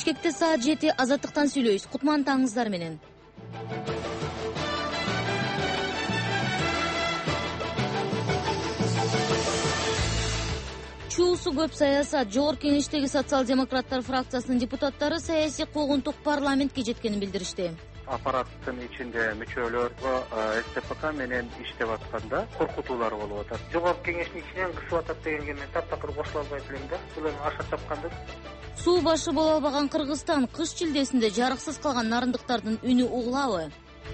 Бишкекте саат 7 азаттыктан сүйлөйбүз. Кутман таңыңыздар менен. Чуусу көп саясат. Жогорку Кеңештеги социал-демократтар фракциясынын депутаттары саясий куугунтук парламентке жеткенин билдиришти. Аппараттын ичинде мүчөлөр СТПК менен иштеп атканда коркутуулар болуп атат. Жогорку Кеңештин ичинен кысып атат дегенге мен таптакыр кошула албайт элем да. Бул эми аша чапкандык. Суу башы боло албаган Кыргызстан кыш чилдесинде жарыксыз калган нарындыктардын үнү угулабы?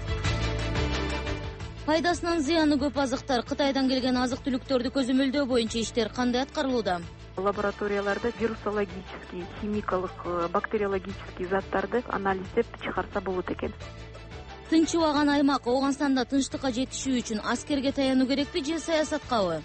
Пайдасынан зыяны көп азыктар. Кытайдан келген азык-түлүктөрдү көзөмөлдөө боюнча иштер кандай аткарылууда? Лабораторияларда вирусологический, химикалык, бактериологический заттарды анализдеп чыгарса болот экен. Тынчыбаган аймак Ооганстанда тынчтыкка жетишүү үчүн аскерге таянуу керекпи же саясаткабы?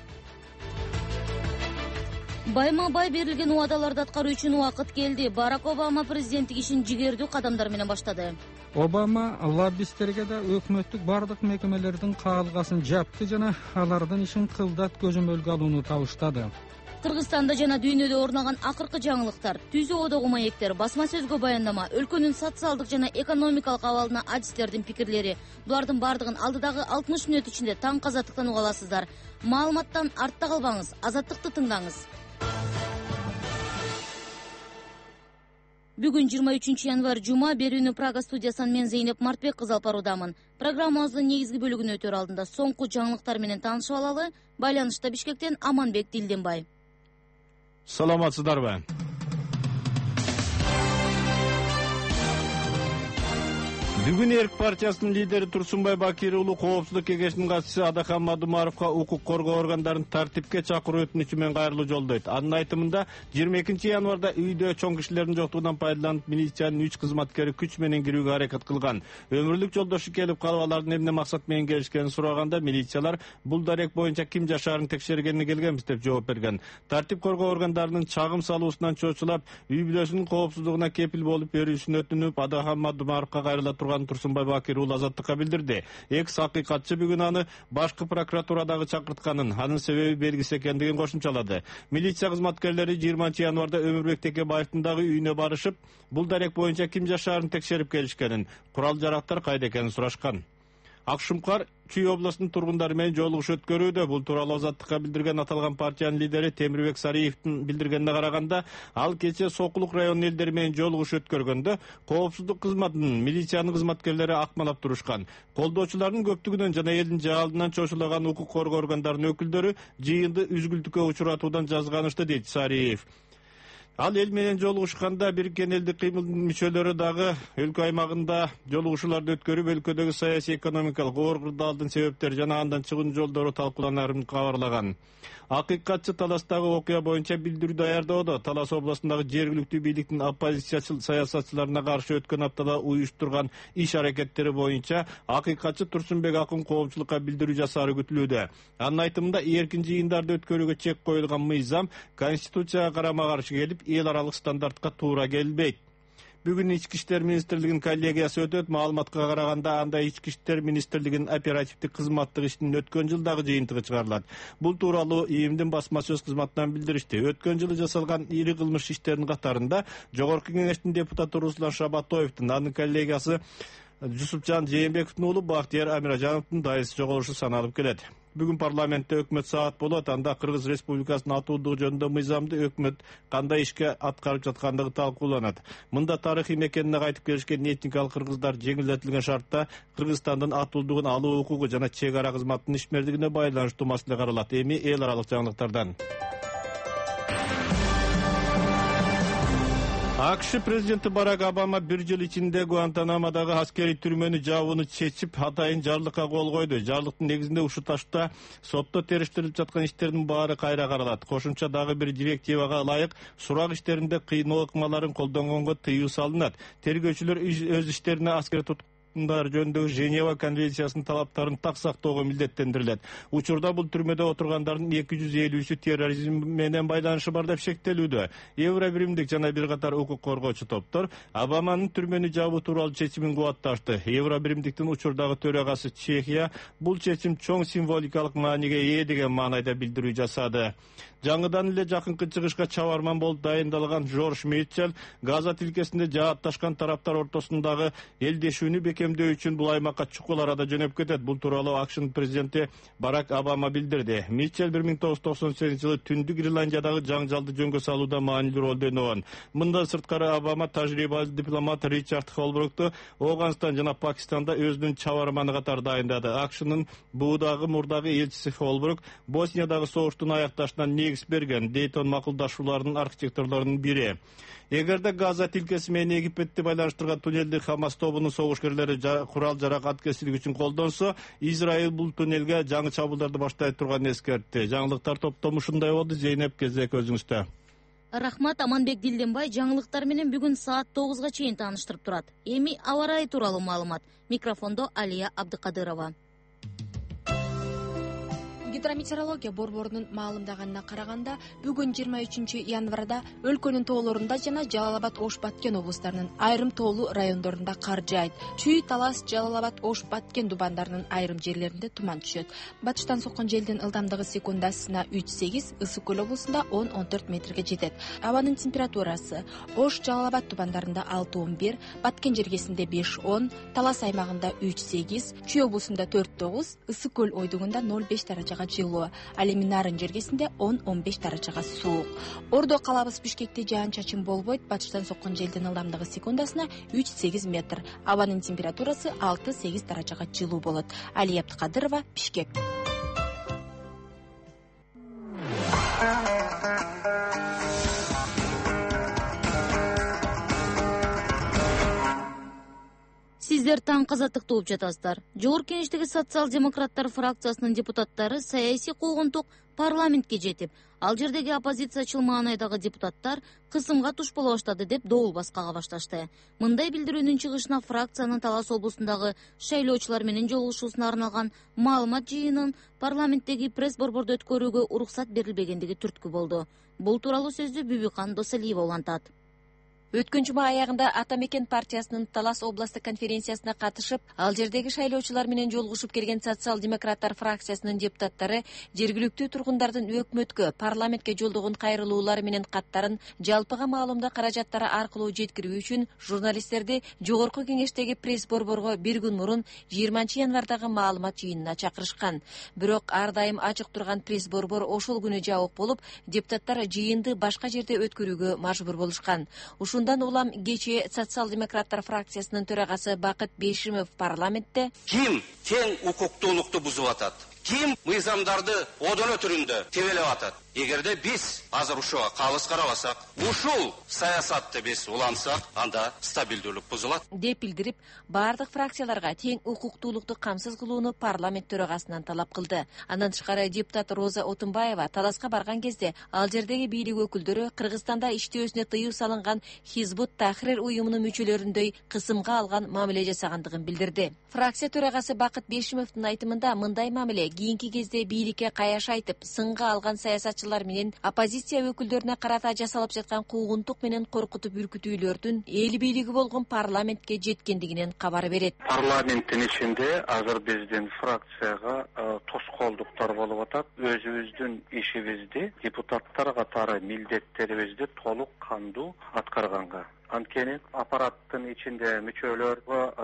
Байма-бай берилген убадаларды аткаруу үчүн убакыт келди. Барак Обама президенттик ишин жигердүү кадамдар менен баштады. Обама лоббисттерге да өкмөттүк бардык мекемелердин каалгасын жапты жана алардын ишин кылдат көзөмөлгө алууну табыштады. Кыргызстанда жана дүйнөдө орнаган акыркы жаңылыктар, түзүү одогу маектер, басма сөзгө баяндама, өлкөнүн социалдык жана экономикалык абалына адистердин пикирлери. Булардын бардыгын алдыдагы 60 мүнөт ичинде таң казаттыктан уга аласыздар. Маалыматтан артта калбаңыз, азаттыкты тыңдаңыз. Бүгүн 23 январь жума, берүүнү Прага студиясынан мен Зейнеп Мартбек кызы алып баруудамын. Программабыздын негизги бөлүгүнө өтөр алдында соңку жаңылыктар менен таанышып алалы. Байланышта Бишкектен Аманбек Дилденбай. Саламатсыздарбы? Бүгүн Эрк партиясынын лидери Турсунбай Бакир уулу Коопсуздук кеңешинин катчысы Адахан Мадумаровго укук коргоо органдарынын тартипке чакыруу өтүнүчү менен кайрылуу жолдойт. Анын айтымында 22 январда үйдө чоң кишилердин жоктугунан пайдаланып милициянын 3 кызматкери күч менен кирүүгө аракет кылган. Өмүрлүк жолдошу келип калып алардын эмне максат менен келишкенин сураганда милициялар бул дарек боюнча ким жашаарын текшергенине келгенбиз деп жооп берген. Тартип коргоо органдарынын чагым салуусунан чочулап, үй бүлөсүнүн коопсуздугуна кепил болуп берүүсүн өтүнүп, Адахан Мадумаровго кайрыла Турсунбай Бакир уулу азаттыкка билдирди. Экс акыйкатчы бүгүн аны башкы прокуратурадагы чакыртканын, анын себеби белгисиз экендигин кошумчалады. Милиция кызматкерлери 20 январда Өмүрбек Текебаевдин дагы үйүнө барышып, бул дарек боюнча ким жашаарын текшерип келишкенин, курал-жарактар кайда экенин сурашкан. Акшумкар Чүй областынын тургундары менен жолугуш өткөрүүдө. Бул тууралуу азаттыкка билдирген аталган партиянын лидери Темирбек Сариевдин билдиргенине караганда, ал кечээ Сокулук районунун элдери менен жолугуш өткөргөндө коопсуздук кызматынын, милициянын кызматкерлери акмалап турушкан. Колдоочулардын көптүгүнөн жана элдин жаалынан чочулаган укук коргоо органдарынын өкүлдөрү жыйынды үзгүлтүккө учуратуудан жазганышты, дейт Сариев. Ал эл менен жолугушканда Бириккен элдик кыймылдын мүчөлөрү дагы өлкө аймагында жолугушууларды өткөрүп, өлкөдөгү саясий экономикалык оор кырдаалдын себептери жана андан чыгуу жолдору талкууланарын кабарлаган. Акыйкатчы Таластагы окуя боюнча билдирүү даярдоодо. Талас областындагы жергиликтүү бийликтин оппозициячыл саясатчыларына каршы өткөн аптада уюштурган иш аракеттери боюнча акыйкатчы Турсунбек Акын коопчулукка билдирүү жасаары күтүлүүдө. Анын айтымында эркин жыйындарды өткөрүүгө чек коюлган мыйзам Конституцияга карама-каршы келип, эл аралык стандартка туура келбейт. Бүгүн Ички иштер министрлигинин коллегиясы өтөт. Маалыматка караганда анда Ички иштер министрлигинин оперативдик кызматтык ишинин өткөн жылдагы жыйынтыгы чыгарылат. Бул тууралуу ИИМдин басма сөз кызматынан билдиришти. Өткөн жылы жасалган ири кылмыш иштеринин катарында Жогорку Кеңештин депутаты Руслан Шабатоевдун, анын коллегиясы Жусупжан Жээнбековдун уулу Бактияр Амирожановдун дайысы жоголушу саналып келет. Бүгүн парламентте өкмөт саат болот. Анда Кыргыз Республикасынын атуулдугу жөнүндө мыйзамды өкмөт кандай ишке аткарып жаткандыгы талкууланат. Мында тарыхый мекенине кайтып келишкен этникалык кыргыздар жеңилдетилген шартта Кыргызстандын атуулдугун алуу укугу жана чек ара кызматынын ишмердигине байланыштуу маселе каралат. Эми эл аралык жаңылыктардан. АКШ президенти Барак Обама 1 жыл ичинде Гуантанамодагы аскерий түрмөнү жабууну чечип, атайын жарлыкка кол койду. Жарлыктын негизинде ушул ташта сотто териштирилип жаткан иштердин баары кайра каралат. Кошумча дагы бир директивага ылайык сурак иштеринде кыйноо ыкмаларын колдонгонго тыюу салынат. Тергөөчүлөр өз иштерине аскер тутумдар жөнүндөгү Женева конвенциясынын талаптарын так сактоого милдеттендирилет. Учурда бул түрмөдө отургандардын 250-сү терроризм менен байланышы бар деп шектелүүдө. Евробиримдик жана бир катар укук коргоочу топтор Обаманын түрмөнү жабуу тууралуу чечимин кубатташты. Евробиримдиктин учурдагы төрагасы Чехия бул чечим чоң символикалык мааниге ээ деген маанайда билдирүү жасады. Жаңыдан эле жакынкы чыгышка чабарман болуп дайындалган Жорж Митчелл Газа тилкесинде жаатташкан тараптар ортосундагы элдешүүнү бекемдөө үчүн бул аймакка чукул арада жөнөп кетет. Бул тууралуу АКШнын президенти Барак Обама билдирди. Митчелл 1998-жылы Түндүк Ирландиядагы жаңжалды жөнгө салууда маанилүү ролду ойногон. Мындан сырткары Обама тажрыйбалуу дипломат Ричард Холбрукту Афганистан жана Пакистанда өзүнүн чабарманы катары дайындады. АКШнын буудагы мурдагы элчиси Холбрук Босниядағы согуштун аякташынан негиз берген Дейтон макулдашууларынын архитекторлорунун бири. Эгерде Газа тилкеси менен Египетти байланыштырган туннелди Хамас тобунун согушкерлери курал жарак аткерчилик үчүн колдонсо, Израиль бул туннелге жаңы чабуулдарды баштай турганын эскертти. Жаңылыктар топтому ушундай болду. Зейнеп, кезек өзүңүздө. Рахмат, Аманбек Дилденбай жаңылыктар менен бүгүн саат 9-га чейин тааныштырып турат. Эми аба ырайы тууралуу маалымат. Микрофондо Алия Абдыкадырова. Гидрометеорология борборунун маалымдаганына караганда, бүгүн 23 январда өлкөнүн тоолорунда жана Жалал-Абад, Ош-Баткен облустарынын айрым тоолуу райондорунда кар жаайт. Чүй, Талас, Жалал-Абад, Ош-Баткен дубандарынын айрым жерлеринде туман түшөт. Батыштан соккон желдин ылдамдыгы секундасына 3-8, Ысык көл облусунда 10-14 метрге жетет. Абанын температурасы: Ош, Жалал-Абад дубандарында 6-11, Баткен жергесинде 5-10, Талас аймагында 3-8, Чүй облусунда 4-9, Ысык көл ойдугунда 0,5 даражага жылуу, ал эми Нарын жергесинде 10-15 даражага суук. Ордо калабыз Бишкекте жаан-чачын болбойт. Батыштан соккон желдин ылдамдыгы секундасына 3-8 метр. Абанын температурасы 6-8 даражага жылуу болот. Алия Абдыкадырова, Бишкек. Сиздер таң казаттыкты угуп жатасыздар. Жогорку Кеңештеги социал-демократтар фракциясынын депутаттары саясий куугунтук парламентке жетип, ал жердеги оппозициячыл маанайдагы депутаттар кысымга туш боло баштады деп доол баскага башташты. Мындай билдирүүнүн чыгышына фракциянын Талас облусундагы шайлоочулар менен жолугушуусуна арналган маалымат жыйынын парламенттеги пресс-борбордо өткөрүүгө уруксат берилбегендиги түрткү болду. Бул тууралуу сөздү Бүбүкан Досалиева улантат. Өткөн жума аягында Ата Мекен партиясынын Талас областык конференциясына катышып, ал жердеги шайлоочулар менен жолугушуп келген социал-демократтар фракциясынын депутаттары жергиликтүү тургундардын өкмөткө, парламентке жолдогон кайрылуулары менен каттарын жалпыга маалымдоо каражаттары аркылуу жеткирүү үчүн журналисттерди Жогорку Кеңештеги пресс-борборго бир күн мурун 20 январдагы маалымат жыйынына чакырышкан. Бирок ар дайым ачык турган пресс-борбор ошол күнү жабык болуп, депутаттар жыйынды башка жерде өткөрүүгө мажбур болушкан. Ушундан улам кечээ социал-демократтар фракциясынын төрагасы Бакыт Бешимов парламентте: ким тең укуктуулукту бузуп атат? Ким мыйзамдарды одоно түрүндө тебелеп атат? Эгерде биз азыр ушуга калыс карабасак, ушул саясатты биз улантсак, анда стабилдүүлүк бузулат деп билдирип, бардык фракцияларга тең укуктуулукту камсыз кылууну парламент төрагасынан талап кылды. Андан тышкары депутат Роза Отунбаева Таласка барган кезде ал жердеги бийлик өкүлдөрү Кыргызстанда иштөөсүнө тыюу салынган Хизбут Тахрир уюмунун мүчөлөрүндөй кысымга алган мамиле жасагандыгын билдирди. Фракция төрагасы Бакыт Бешимовдун айтымында мындай мамиле кийинки кезде бийликке каяш айтып, сынга алган саясатчылар менен оппозиция өкүлдөрүнө карата жасалып жаткан куугунтук менен коркутуп үркүтүүлөрдүн эл бийлиги болгон парламентке жеткендигинен кабар берет. Парламенттин ичинде азыр биздин фракцияга тоскоолдуктар болуп атат. Өзүбүздүн ишибизди, депутаттар катары милдеттерибизди толук кандуу аткарганга. Анткени аппараттын ичинде мүчөлөр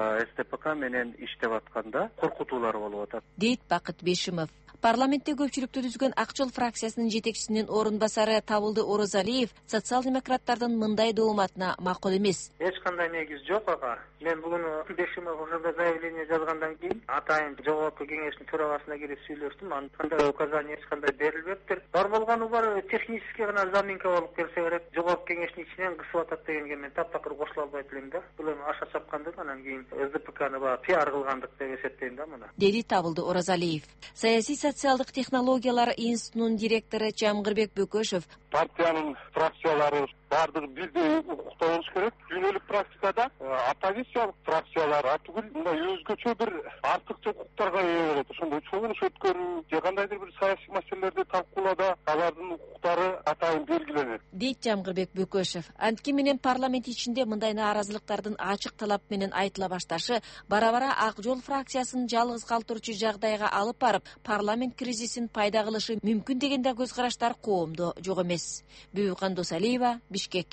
СТПК менен иштеп атканда коркутуулар болуп атат, дейт Бакыт Бешимов. Парламентте көпчүлүктү түзгөн Ак жол фракциясынын жетекчисинин орун басары Табылды Оразалиев социал-демократтардын мындай дооматына макул эмес. Эч кандай негиз жок ага. Мен бүгүн Бешимов ошондой заявление жазгандан кийин атайын Жогорку Кеңештин төрагасына кирип сүйлөштүм. Андай указание эч кандай берилбептир. Бар болгону бар технический гана заминка болуп келсе керек. Жогорку Кеңештин ичинен кысып атат дегенге мен таптакыр кошула албайт элем да. Бул эми аша чапкандык, анан кийин СДПКны пиар кылгандык деп эсептейм да муну. Деди Табылды Оразалиев. Саясий социалдык технологиялар институтунун директору Жамгырбек Бөкөшев партиянын фракциялары баардыгы бирдей укукта болуш керек. Күнөлүк практикада оппозициялык фракциялар атүгүл мындай өзгөчө бир артыкча укуктарга ээ болот. Ошондой чогулуш өткөрүү же кандайдыр бир саясий маселелерди талкуулоодо алардын укуктары атайын белгиленет, дейт Жамгырбек Бөкөшев. Антки менен парламент ичинде мындай нааразылыктардын ачык талап менен айтыла башташы бара-бара Ак Жол фракциясын жалгыз калтыруучу жагдайга алып барып, парламент кризисин пайда кылышы мүмкүн деген да көз караштар коомдо жок эмес. Бүбүкан Досалиева, Бишкек.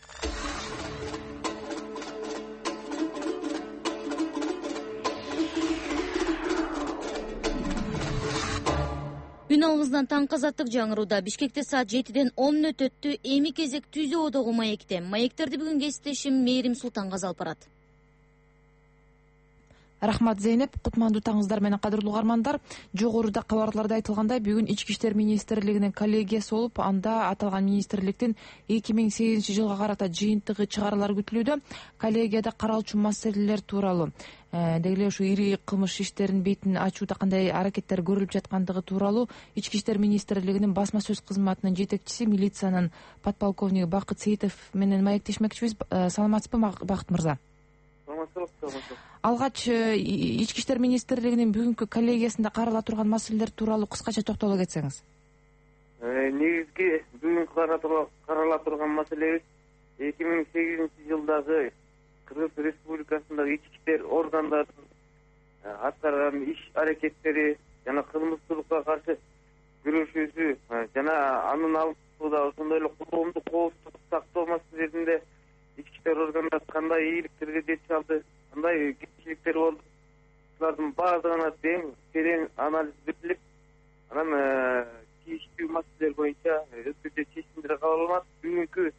Күн алгыздан таңкы азаттык жаңырууда. Бишкекте саат 7-ден 10 мүнөт өттү. Эми кезек Түзү одогу маекте. Маектерди бүгүн кесиптешим Мээрим Султангазы алып барат. Рахмат Зейнеп, кутмандуу таңыңыздар менен кадырлуу угармандар. Жогоруда кабарларда айтылгандай, бүгүн Ички иштер министрлигинин коллегиясы болуп, анда аталган министрликтин 2008 жылга карата жыйынтыгы чыгарылары күтүлүүдө. Коллегияда каралчу маселелер тууралуу, деги эле ушу ири кылмыш иштерин бетин ачууда кандай аракеттер көрүлүп жаткандыгы тууралуу Ички иштер министрлигинин басма сөз кызматынын жетекчиси, милициянын подполковниги Бакыт Сейитов менен маектешмекчибиз. Саламатсызбы, Бакыт мырза? Алгач Ички иштер министрлигинин бүгүнкү коллегиясында карала турган маселелер тууралуу кыскача токтоло кетсеңиз. Негизги бүгүнкү карала турган маселебиз 2008 жылдагы Кыргыз Республикасындагы ички иштер органдарынын аткарган иш аракеттери жана кылмыштуулукка каршы күрөшүүсү жана анын алдында ошондой эле коомдук коопсуздук сактоо маселелеринде ички иштер органдары кандай ийгиликтерге жете алды, кандай кемчиликтер болду, булардын баардыгына терең анализ берилип, анан тийиштүү маселелер боюнча өзгөчө чечимдер кабыл алынат. Бүгүнкү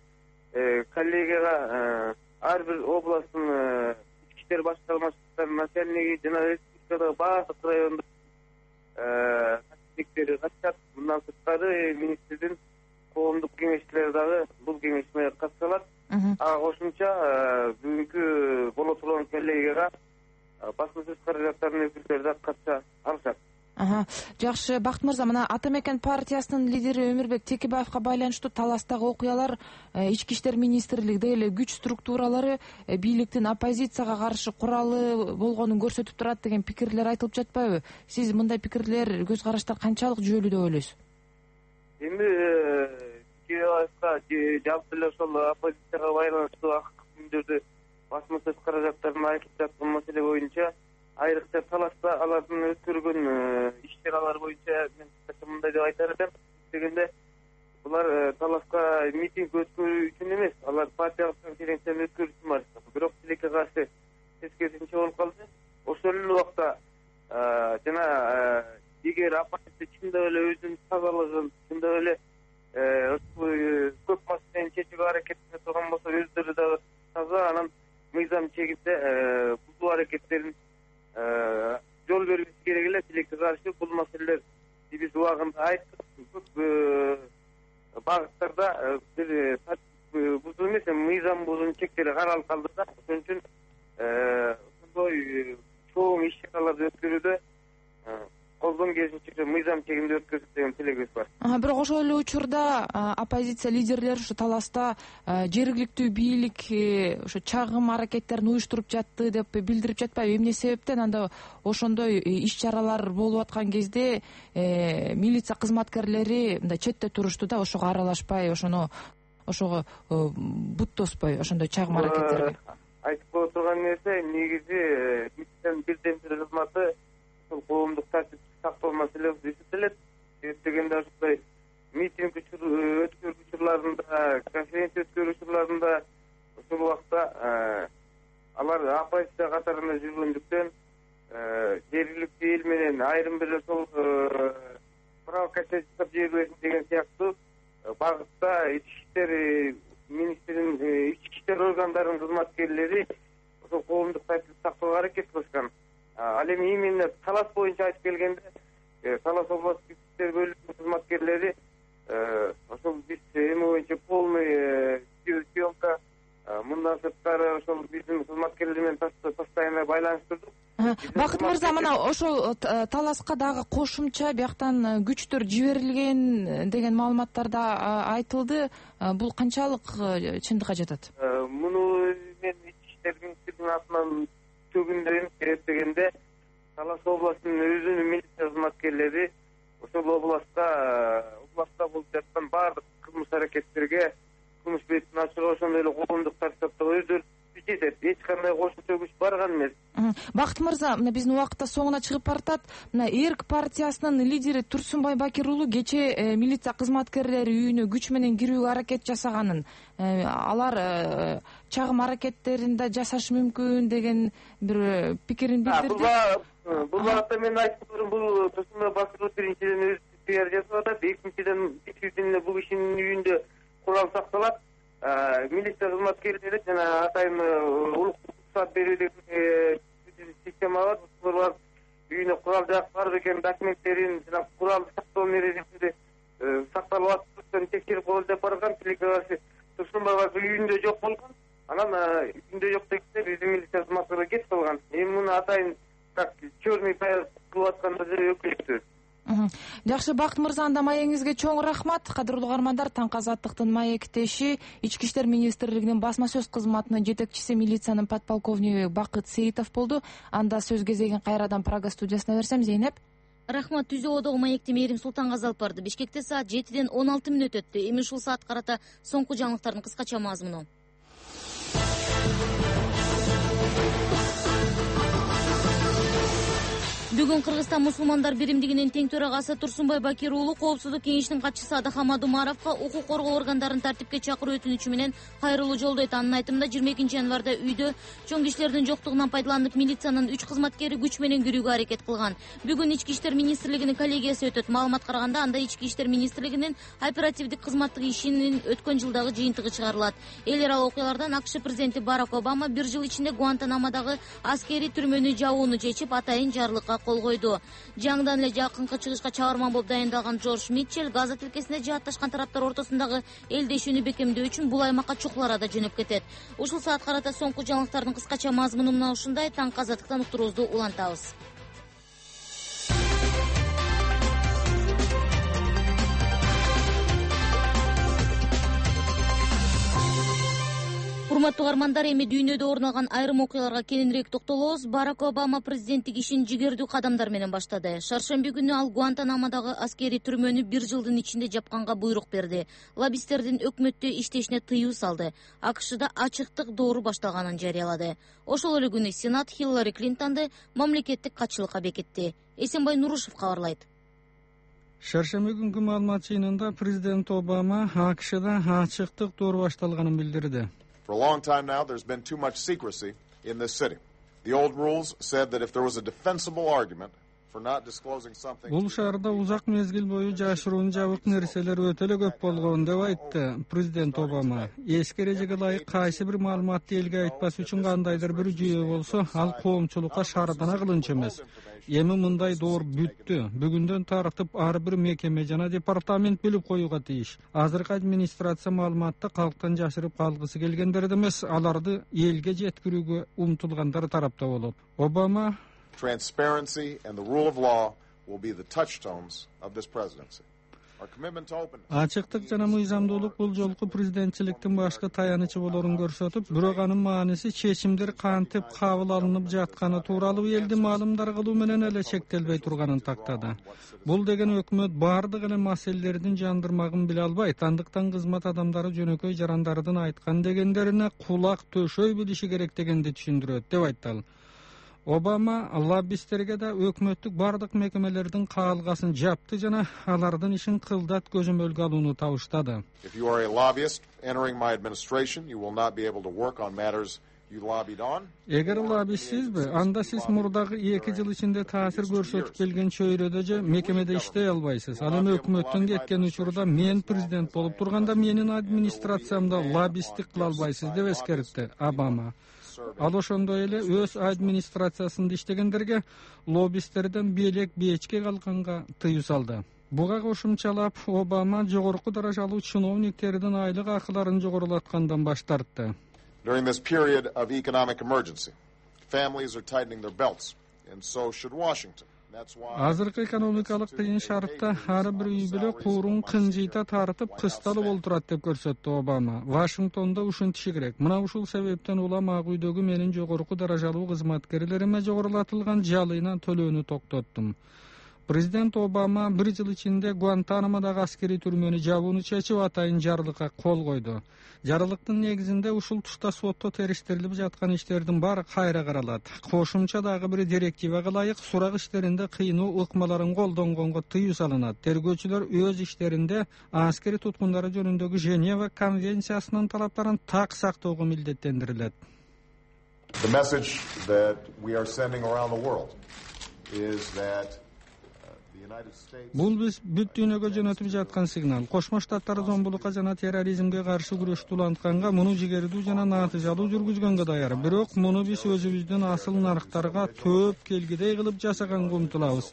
коллегияга ар бир областтын ички иштер башкармачылыктарынын начальниги жана республикадагы баардык райондун начальниктери катышат. Мындан сырткары министрдин коомдук кеңешчилери дагы бул кеңешме катыша алат. Кошумча бүгүнкү боло турган коллегияга басма сөз каражаттарынын өкүлдөрү да катыша алышат. Жакшы, Бакыт мырза, мына Ата Мекен партиясынын лидери Өмүрбек Текебаевка байланыштуу Таластагы окуялар Ички иштер министрлиги деги эле күч структуралары бийликтин оппозицияга каршы куралы болгонун көрсөтүп турат деген пикирлер айтылып жатпайбы? Сиз мындай пикирлер, көз караштар канчалык жүйөлүү деп ойлойсуз? Эми Текебаевка жалпы эле ошол оппозицияга байланыштуу акыркы күндөрдө басма сөз каражаттарына айтылып жаткан маселе боюнча, айрыкча Таласта алардын өткөргөн иш-чаралары боюнча мен мындай деп айтар элем. Дегенде булар Таласка митинг өткөрүү үчүн эмес, алар партиялык конференцияны өткөрүү үчүн барышты. Бирок тилекке каршы тескерисинче болуп калды. Ошол эле убакта жана эгер оппозиция чындап эле өзүнүн тазалыгын, чындап эле көп маселени чечүүгө аракет этип турган болсо, өздөрү дагы таза, анан мыйзам чегинде бузуу аракеттерин жол бербеш керек эле. Тилекке каршы бул маселелер биз убагында айттык. Көп багыттарда бир бузуу эмес, мыйзам бузуунун чектери каралып калды да. Ошон үчүн ошондой чоң иш-чараларды өткөрүүдө колдон келишинче мыйзам чегинде өткөрсөк деген тилегибиз бар. Бирок ошол эле учурда оппозиция лидерлери ушу Таласта жергиликтүү бийлик ошо чагым аракеттерин уюштуруп жатты деп билдирип жатпайбы? Эмне себептен анда ошондой иш-чаралар болуп аткан кезде милиция кызматкерлери мындай четте турушту да, ошого аралашпай, ошого буттоспой ошондой чагым аракеттерге? Айтып кое турган нерсе, негизи милициянын бирден бир кызматы коомдук тартипти сактоо маселеси эсептелет. Дегенде ошондой митинг өткөрүү учурларында, конференция өткөрүү учурларында ошол убакта алар оппозиция катарында жүргөндүктөн жергиликтүү эл менен айрым бир ошол провокация жасап жибербесин деген сыяктуу багытта ички иштер министринин ички иштер органдарынын кызматкерлери ошол коомдук тартипти сактоого аракет кылышкан. Ал эми именно Талас боюнча айтып келгенде, Талас областык ички иштер бөлүмүнүн кызматкерлери ошол биз эми боюнча полный съемка, мындан сырткары ошол биздин кызматкерлер менен постоянно байланыштырдык. Бакыт мырза, мына ошол таласка дагы кошумча бияктан күчтөр жиберилген деген маалыматтар да айтылды. Бул канчалык чындыкка жатат? Муну мен ички иштер министринин атынан төгүндөрүм, себеп дегенде Талас областынын өзүнүн милиция кызматкерлери ошол областта болуп жаткан баардык кылмыш аракеттерге, кылмыш бетин ачууга, ошондой эле коомдук тартипти өздөрү жетет. Эч кандай кошумча күч барган эмес. Бакыт мырза, мына биздин убакытта соңуна чыгып баратат. Мына ЭРК партиясынын лидери Турсунбай Бакир уулу кече милиция кызматкерлери үйүнө күч менен кирүүгө аракет жасаганын, алар чагым аракеттерин да жасашы мүмкүн деген бир пикирин билдирди. Бул багытта мен айтып турдум, бул Турсунбай Бакир уулу биринчиден өз пиар жасап атат, экинчиден бул кишинин үйүндө курал сакталат. Милиция кызматкерлери жана атайын уруксат берүү деген система бар. Булар үйүнө курал жакып бар экен, документтерин жана курал сактоо мережесинде сакталып атып текшерип коелу деп барган. Тилекке каршы Турсунбай Бакир үйүндө жок болгон. Анан үйүндө жок дегенде биздин милиция кызматкерлери кетип калган. Эми муну атайын как черный пиар кылып атканда өкүнүктүү. Жакшы, Бакыт мырза, анда маегиңизге чоң рахмат. Кадырлуу угармандар, Таңкы Азаттыктын маектеши Ички иштер министрлигинин басма сөз кызматынын жетекчиси, милициянын подполковниги Бакыт Сейитов болду. Анда сөз кезегин кайрадан Прага студиясына берсем, Зейнеп. Рахмат. Түзүү одогу маекти Мээрим Султангазы алып барды. Бишкекте саат 7-ден 16 мүнөт өттү. Эми ушул саат карата соңку жаңылыктардын кыскача мазмуну. Бүгүн Кыргызстан мусулмандар биримдигинин тең төрагасы Турсунбай Бакир уулу Коопсуздук кеңешинин катчысы Адахам Адумаровго укук коргоо органдарын тартипке чакыруу өтүнүчү менен кайрылуу жолдойт. Анын айтымында 22 январда үйдө чоң кишилердин жоктугунан пайдаланып милициянын 3 кызматкери күч менен кирүүгө аракет кылган. Бүгүн Ички иштер министрлигинин коллегиясы өтөт. Маалымат караганда, анда Ички иштер министрлигинин оперативдик кызматтык ишинин өткөн жылдагы жыйынтыгы чыгарылат. Эл аралык окуялардан АКШ президенти Барак Обама 1 жыл ичинде Гуантанамодагы аскерий түрмөнү жабууну чечип, атайын жарлыкка кол койду. Жаңдан эле жакынкы чыгышка чыгарман болуп дайындалган Джордж Митчелл Газа тилкесинде жаатташкан тараптар ортосундагы элдешүүнү бекемдөө үчүн бул аймакка чукул арада жөнөп кетет. Ушул саат карата соңку жаңылыктардын кыскача мазмуну мына ушундай. Таңкы Азаттыктан уктуруубузду улантабыз. Урматтуу угармандар, эми дүйнөдө орун алган айрым окуяларга кененирээк токтолобуз. Барак Обама президенттик ишин жигердүү кадамдар менен баштады. Шаршемби күнү ал Гуантанамодагы аскерий түрмөнү 1 жылдын ичинде жапканга буйрук берди. Лоббисттердин өкмөттө иштешине тыюу салды. АКШда ачыктык доору башталганын жарыялады. Ошол эле күнү Сенат Хиллари Клинтонду мамлекеттик катчылыкка бекитти. Эсенбай Нурушев кабарлайт. Шаршемби күнгү маалымат жыйынында президент Обама АКШда ачыктык доору башталганын билдирди. For a long time now, there's been too much secrecy in this city. The old rules said that if there was a defensible argument for not disclosing something... Бул шаарда узак мезгил бою жашыруун жабык нерселер өтө эле көп болгон деп айтты президент Обама. Эски эрежеге ылайык кайсы бир маалыматты элге айтпас үчүн кандайдыр бир жүйө болсо, ал коомчулукка шаардана кылынчу эмес. Эми мындай доор бүттү. Бүгүндөн тартып ар бир мекеме жана департамент билип коюуга тийиш. Азыркы администрация маалыматты калктан жашырып калгысы келгендер эмес, аларды элге жеткирүүгө умтулгандар тарапта болот. Обама Transparency and the rule of law will be the touchstones of this presidency. Ачыктык жана мыйзамдуулук бул жолку президентчиликтин башкы таянычы болорун көрсөтүп, бирок анын мааниси чечимдер кантип кабыл алынып жатканы тууралуу элди маалымдар кылуу менен эле чектелбей турганын тактады. Бул деген өкмөт бардык эле маселелердин жандырмагын биле албайт, андыктан кызмат адамдары жөнөкөй жарандардын айткан дегендерине кулак төшөй билиши керек дегенди түшүндүрөт деп айтты ал. Обама лоббисттерге да өкмөттүк бардык мекемелердин каалгасын жапты жана алардын ишин кылдат көзөмөлгө алууну табыштады. If you are a lobbyist entering my administration, you will not be able to work on matters you lobbied on. Эгер лоббистсизби, анда сиз мурдагы 2 жыл ичинде таасир көрсөтүп келген чөйрөдө же мекемеде иштей албайсыз. Ал эми өкмөттөн кеткен учурда мен президент болуп турганда менин администрациямда лоббисттик кыла албайсыз деп эскертти Обама. Ал ошондой эле өз администрациясында иштегендерге лоббисттерден биелек бечке калганга тыюу салды. Буга кошумчалап, Обама жогорку даражалуу чиновниктердин айлык акыларын жогорулаткандан баш тартты. During this period of economic emergency, families are tightening their belts and so should Washington. Azırkı ekonomikalik kıyın şartda har bir uy bile kurun kınjıyta tartıp kıstalı bolturat dep görsetdi Obama. Washingtonda uşuntişi gerek. Mına uşul sebepten ula maguydögü menin jogorku darajalı hizmetkerlerime jogorlatılgan jalyna tölöөнү toktottум. Prezident Obama bir yıl içinde Guantanamo'dagi askeri türmöni jabууну çeçip atayın jarlyga kol koydu. Jarlyktын negizinde uşul tuşta sotto teriştirilip жаткан işlerden bari kayra karalat. Koşumça dagı bir direktive ılayık surak işlerinde kıyını ıkmaların koldangonga tıyı salınat. Tergöçüler öz işlerinde askeri tutkunları jönündögü Jeneva konvensiyasının talaplarını tak saktoogu mildettendirilet. The message that we are sending around the world is that Bul biz büt dünyaga jönötüp жаткан signal. Koşma Ştattary zombulukka jana terrorizmge karşı güreşti ulantkanga, muну jigerdүү jana natyjalуу жүрgüzgөнгө dayar. Birok muну biz özübüzdün asıl narktarga töp kelgidey kılıp jasaganga umtulabız.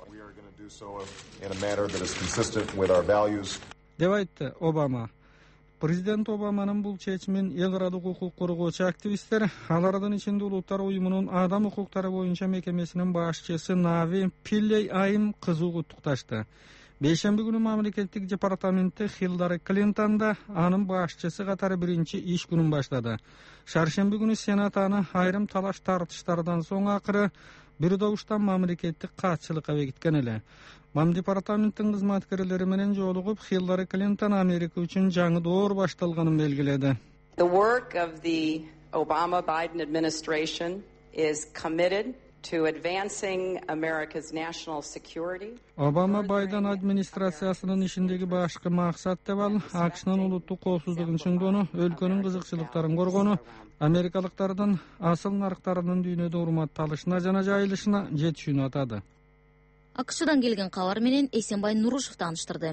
Dep aytdy Obama. Prezident Obama'nın bul çeçimin el aralık hukuk korugooçu aktivistler, alardan içinde Ulutlar Uyumunun Adam Hukukları Boyunca Mekemesinin başçısı Navi Pilley ayım kızı kutuktaştı. Beşembi günü Mamleketlik Departamenti Hillary Clinton'da anın başçısı katары birinci iş günün başladı. Şarşembi günü Senat anı ayrım talaş tartışlardan soň akırı bir doğuştan mamleketlik kaççılıkka gitken ele. Mam departamentin hizmetkerleri menen jolugup Hillary Clinton Amerika üçün жаңы door baştalganyn belgiledi. The work of the Obama-Biden administration is committed to advancing America's national security. Obama-Biden administrasiýasynyň işindegi başky maksat debal AQS'nın uluttuk gowsuzlygyny çyngdonu, өлkөнүн kızykçylyklaryny gorgonu, Amerikalyklardan asıl narktarynyň dünýede urmat alyşyna jana jaýylyşyna jetişini atady. Акшдан келген кабар менен Эсенбай Нурушев тааныштырды.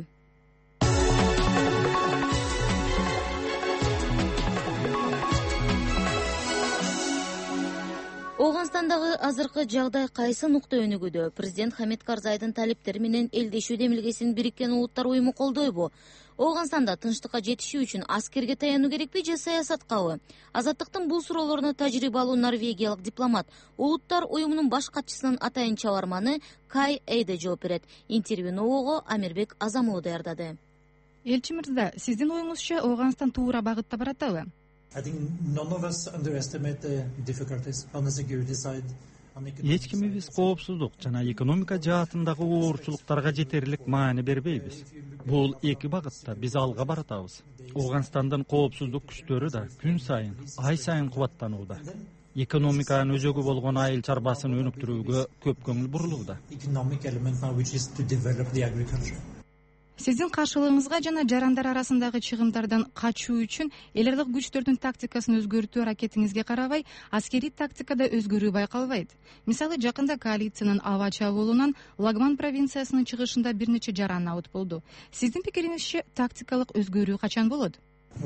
Оғанстандагы азыркы жагдай кайсы нукта өнүгүүдө? Президент Хамид Карзайдын талептери менен элдешүү демилгесин Бириккен Улуттар Уюму колдойбу? Оғанстанда тынчтыкка жетишүү үчүн аскерге таянуу керекпи же саясаткабы? Азаттыктын бул суроолоруна тажрыйба алуу норвегиялык дипломат Улуттар Уюмунун баш катчысынын атайын чабарманы Кай Эйде жооп берет. Интервьюну ого Амирбек Азамов даярдады. Элчи мырза, сиздин оюңузча Оғанстан туура багытта баратабы? I think none of us underestimate the difficulties on the security side. Эч кимибиз коопсуздук жана экономика жаатындагы оорчулуктарга жетерлик маани бербейбиз. Бул эки багытта биз алга баратабыз. Оғанстандын коопсуздук күчтөрү да күн сайын, ай сайын кубаттанууда. Экономиканын өзөгү болгон айыл чарбасын өнүктүрүүгө көп көңүл бурулууда. Economic element now which is to develop the agriculture. Сиздин каршылыгыңызга жана жарандар арасындагы чыгымдардан качуу үчүн эл аралык күчтөрдүн тактикасын өзгөртүү аракетиңизге карабай, аскерий тактикада өзгөрүү байкалбайт. Мисалы, жакында коалициянын аба чабуулунан Лагман провинциясынын чыгышында бир нече жаран абыт болду. Сиздин пикириңизче тактикалык өзгөрүү качан болот?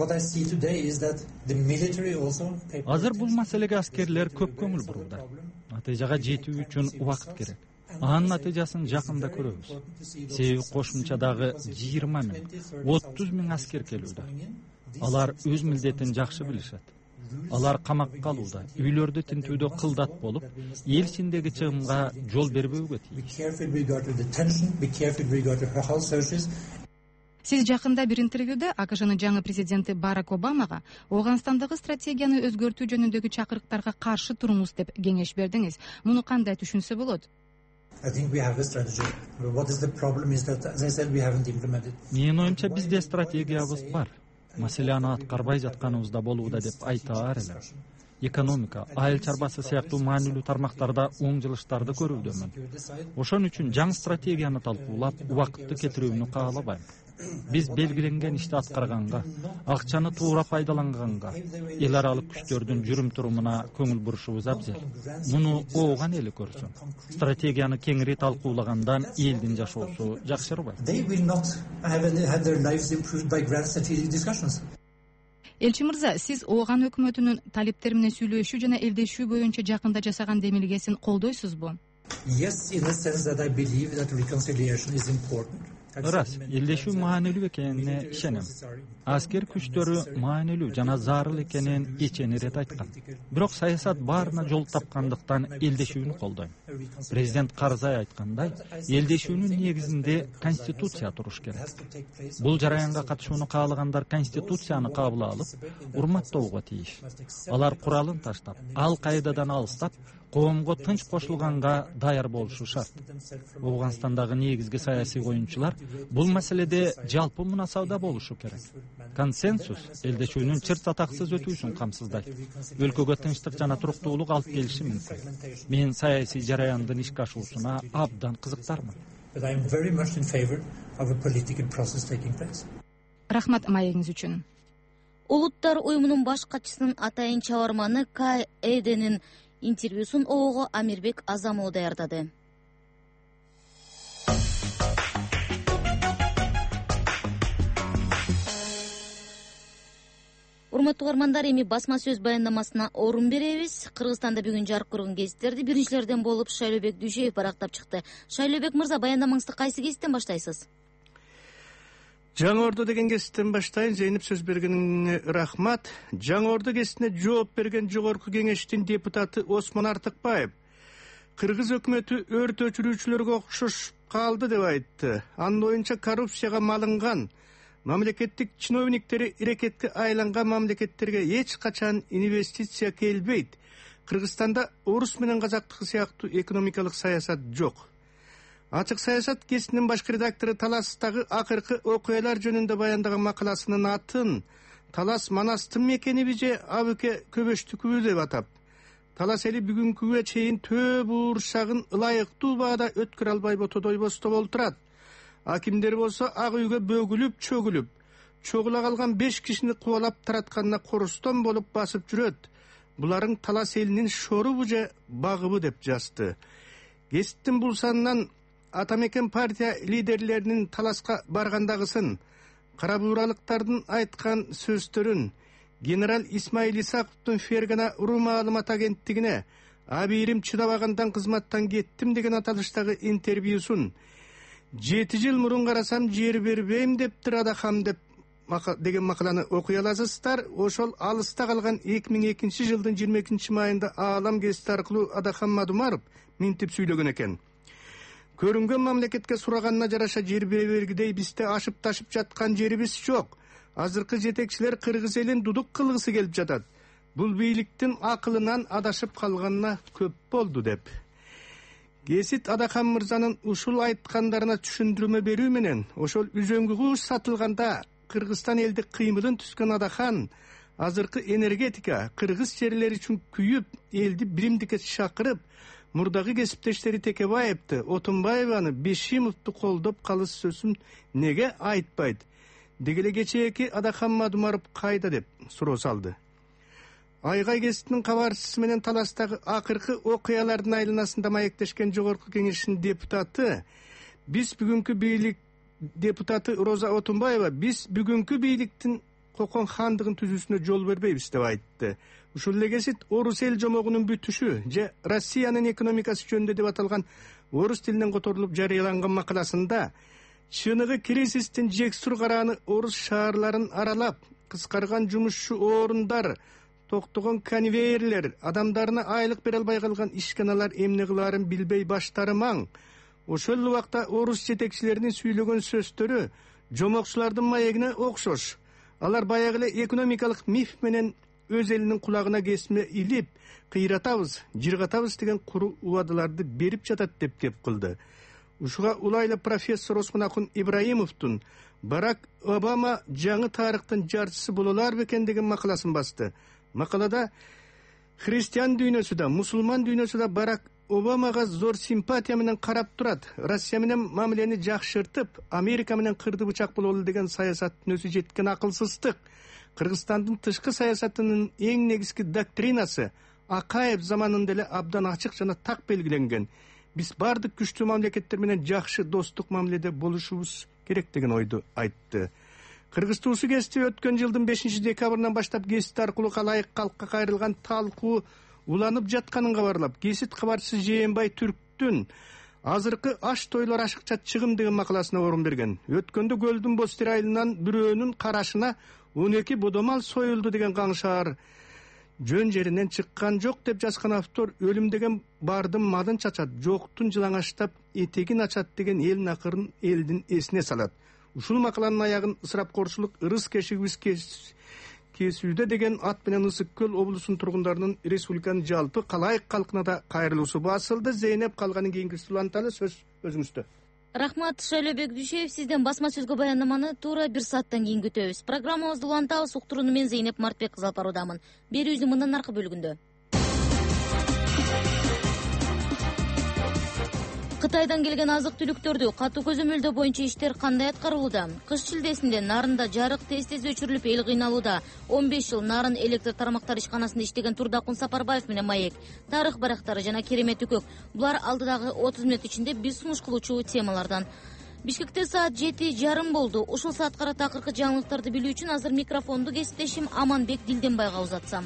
Азыр бул маселеге аскерлер көп көңүл бурууда. Натыйжага жетүү үчүн убакыт керек. Анын натыйжасын жакында көрөбүз. Себеби кошумчадагы 20 миң, 30 миң аскер келүүдө. Алар өз милдетин жакшы билишет. Алар камакка алууда, үйлөрдү тинтүүдө кылдат болуп, эл ичиндеги чыгымга жол бербөөгө тийиш. Сиз жакында бир интервьюда АКШнын жаңы президенти Барак Обамага Оғанстандагы стратегияны өзгөртүү жөнүндөгү чакырыктарга каршы туруңуз деп кеңеш бердиңиз. Муну кандай түшүнсө болот? Менин оюмча бизде стратегиябыз бар. Маселе аны аткарбай жатканыбызда болууда деп айтаар элем. Экономика, айыл чарбасы сыяктуу маанилүү тармактарда оң жылыштарды көрүүдөмүн. Ошон үчүн жаңы стратегияны талкуулап, убакытты кетирүүнү каалабайм. Биз белгиленген ишти аткарганга, акчаны туура пайдаланганга, эл аралык күчтөрдүн жүрүм-турумуна көңүл бурушубуз абзел. Муну ооган эли көрсүн. Стратегияны кеңири талкуулагандан элдин жашоосу жакшырбайт. Элчи мырза, сиз Ооган өкмөтүнүн талептери менен сүйлөшүү жана элдешүү боюнча жакында жасаган демилгесин колдойсузбу? Yes, in the sense that I believe that reconciliation is important. ырас элдешүү маанилүү экенине ишенем. Аскер күчтөрү маанилүү жана зарыл экенин эчен ирет айткан. Бирок саясат баарына жол тапкандыктан элдешүүнү колдойм. Президент Карзай айткандай, элдешүүнүн негизинде конституция туруш керек. Бул жараянга катышууну каалагандар конституцияны кабыл алып, урматтоого тийиш. Алар куралын таштап, ал кайдадан алыстап, коомго тынч кошулганга даяр болушу шарт. Ооганстандагы негизги саясий коюнчулар бул маселеде жалпы мунасабда болушу керек. Консенсус элдешүүнүн чыр сатаксыз өтүүсүн камсыздайт. Өлкөгө тынчтык жана туруктуулук алып келиши мүмкүн. Мен саясий жараяндын ишке ашуусуна абдан кызыктармын. Рахмат маегиңиз үчүн. Улуттар уюмунун баш катчысынын атайын чабарманы К. Эденин интервьюсун ого Амирбек Азамов даярдады. Урматтуу угармандар, эми басма сөз баяндамасына орун беребиз. Кыргызстанда бүгүн жарык көргөн гезиттерди биринчилерден болуп Шайлообек Дүйшөев барактап чыкты. Шайлообек мырза, баяндамаңызды кайсы гезиттен баштайсыз? Жаңы Орду деген гезиттен баштайын. Зейнип, сөз бергениңе рахмат. Жаңы Орду гезитине жооп берген Жогорку Кеңештин депутаты Осмон Артыкбаев Кыргыз өкмөтү өрт өчүрүүчүлөргө окшош калды деп айтты. Анын оюнча коррупцияга малынган мамлекеттик чиновниктери ирекетке айланган мамлекеттерге эч качан инвестиция келбейт. Кыргызстанда орус менен казактыкы сыяктуу экономикалык саясат жок. Ачык саясат гезитинин башкы редактору Таластагы акыркы окуялар жөнүндө баяндаган макаласынын атын Талас Манастын мекениби же Абыке Көбөштүкүбү деп атап, Талас эли бүгүнкүгө чейин төө бууршагын ылайыктуу баада өткөрө албай ботодойбостоо болуп турат. Акимдер болсо ак үйгө бөгүлүп, чогула калган 5 кишини кубалап таратканына корустон болуп басып жүрөт. Буларың Талас элинин шорубу же багыбы деп жазды. Гезиттин бул санынан Атамекен партия лидерлеринин Таласка баргандагысын, кара бууралыктардын айткан сөздөрүн, генерал Исмаил Исаковдун Фергана уруу маалымат агенттигине абийирим чыдабагандан кызматтан кеттим деген аталыштагы интервьюсун 7 жыл мурун карасам жер бербейм дептир адахам деген макаланы окуй аласыздар. Ошол алыста калган 2002 жылдын 22 майында Аалам гезити аркылуу Адахам Мадумаров минтип сүйлөгөн экен. Көрүнгөн мамлекетке сураганына жараша жер бергидей бизде ашып ташып жаткан жерибиз жок. Азыркы жетекчилер Кыргыз элин дудук кылгысы келип жатат. Бул бийликтин акылынан адашып калганына көп болду деп. Гезит Адахам мырзанын ушул айткандарына түшүндүрмө берүү менен ошол үзөңгү куш сатылганда Кыргызстан элдик кыймылын түскөн Адахам азыркы энергетика, кыргыз жерлери үчүн күйүп, элди биримдикке чакырып, мурдагы кесиптештери Текебаевди, Отунбаеваны, Бешимовду колдоп калыс сөзүн неге айтпайт? Дегеле кечээки Адахам Мадумаров кайда деп суроо салды. Айгай гезитинин кабарчысы менен Таластагы акыркы окуялардын айланасында маектешкен Жогорку Кеңештин депутаты, биз бүгүнкү бийлик депутаты Роза Отунбаева, биз бүгүнкү бийликтин Кокон хандыгын түзүүсүнө жол бербейбиз деп айтты. Ушул эле гезит орус эл жомогунун бүтүшү же Россиянын экономикасы жөнүндө деп аталган орус тилинен которулуп жарыяланган макаласында чыныгы кризистин жексур карааны орус шаарларын аралап, кыскарган жумушчу орундар, токтогон конвейерлер, адамдарына айлык бере албай калган ишканалар эмне кылаарын билбей баштары маң. Ошол убакта орус жетекчилеринин сүйлөгөн сөздөрү жомокчулардын маегине окшош. Алар баягы эле экономикалык миф менен өз элинин кулагына кесме илип, кыйратабыз, жыргатабыз деген куру убадаларды берип жатат деп кеп кылды. Ушуга улайлы профессор Осмон Акун Ибраимовдун Барак Обама жаңы тарыхтын жарчысы бололар бекен деген макаласын басты. Макалада христиан дүйнөсү да, мусулман дүйнөсү да Барак Обамага зор симпатия менен карап турат. Россия менен мамилени жакшыртып, Америка менен кырды бычак бололу деген саясаттын өзү жеткен акылсыздык. Кыргызстандын тышкы саясатынын эң негизги доктринасы Акаев заманында эле абдан ачык жана так белгиленген. Биз бардык күчтүү мамлекеттер менен жакшы достук мамиледе болушубуз керек деген ойду айтты. Кыргыз туусу гезити өткөн жылдын 5 декабрынан баштап гезит аркылуу калайык калкка кайрылган талкуу уланып жатканын кабарлап, гезит кабарчысы Жээнбай Түрктүн азыркы аш тойлор ашыкча чыгым деген макаласына орун берген. Өткөндө көлдүн Бостер айылынан бирөөнүн карашына 12 бодомал союлду деген каңшаар жөн жеринен чыккан жок деп жазган автор өлүм деген бардын мадын чачат, жоктун жылаңаштап этегин ачат деген элин акырын элдин эсине салат. Ушул макаланын аягын ысырапкорчулук ырыс кешигибиз кесүүдө деген ат менен Ысык көл облусунун тургундарынын республиканын жалпы калайык калкына да кайрылуусу басылды. Зейнеп, калганын кийинки уланталы сөз өзүңүздө. Рахмат, Шайлебек Дүйшеев. Сизден басма сөзгө баяндаманы туура 1 сааттан кийин күтөбүз. Программабызды улантабыз. Уктурууну мен Зейнеп Мартбек кызы алып баруудамын. Берүүбүздүн мындан аркы бөлүгүндө Кытайдан келген азык-түлүктөрдү катуу көзөмөлдөө боюнча иштер кандай аткарылууда? Кыш шилдесинде нарында жарык тез-тез өчүрүлүп эл кыйналууда. 15 жыл нарын электр тармактары ишканасында иштеген Турдакун Сапарбаев менен Маек, тарых барактары жана Керемет Үкөк. Булар алдыдагы 30 мүнөт ичинде биз сунуш кылуучу темалардан. Бишкекте саат 7:30 болду. Ушул саат карата акыркы жаңылыктарды билүү үчүн азыр микрофонду кесиптешим Аманбек Дилденбайга узатсам.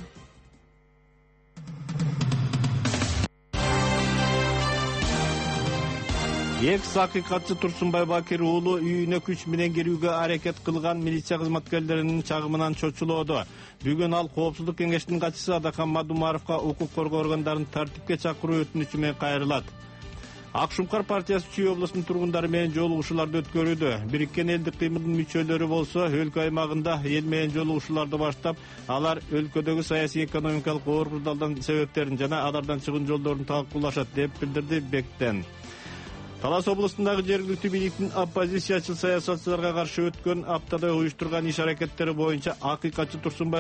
Экс акыйкатчы Турсунбай Бакир уулу үйүнө күч менен кирүүгө аракет кылган милиция кызматкерлеринин чагымынан чочулоодо. Бүгүн ал Коопсуздук кеңешинин катчысы Адакан Мадумаровго укук коргоо органдарын тартипке чакыруу өтүнүчү менен кайрылат. Ак Шумкар партиясы Чүй облусунун тургундары менен жолугушууларды өткөрүүдө. Бириккен элдик кыймылдын мүчөлөрү болсо, өлкө аймагында эл менен жолугушууларды баштап, алар өлкөдөгү саясий экономикалык оор курдалдан себептерин жана алардан чыгым жолдорун талкуулашат деп билдирди Бектен. Талас облусундагы жергиликтүү бийликтин оппозициячыл саясатчыларга каршы өткөн аптада уюштурган иш-аракеттери боюнча акыйкатчы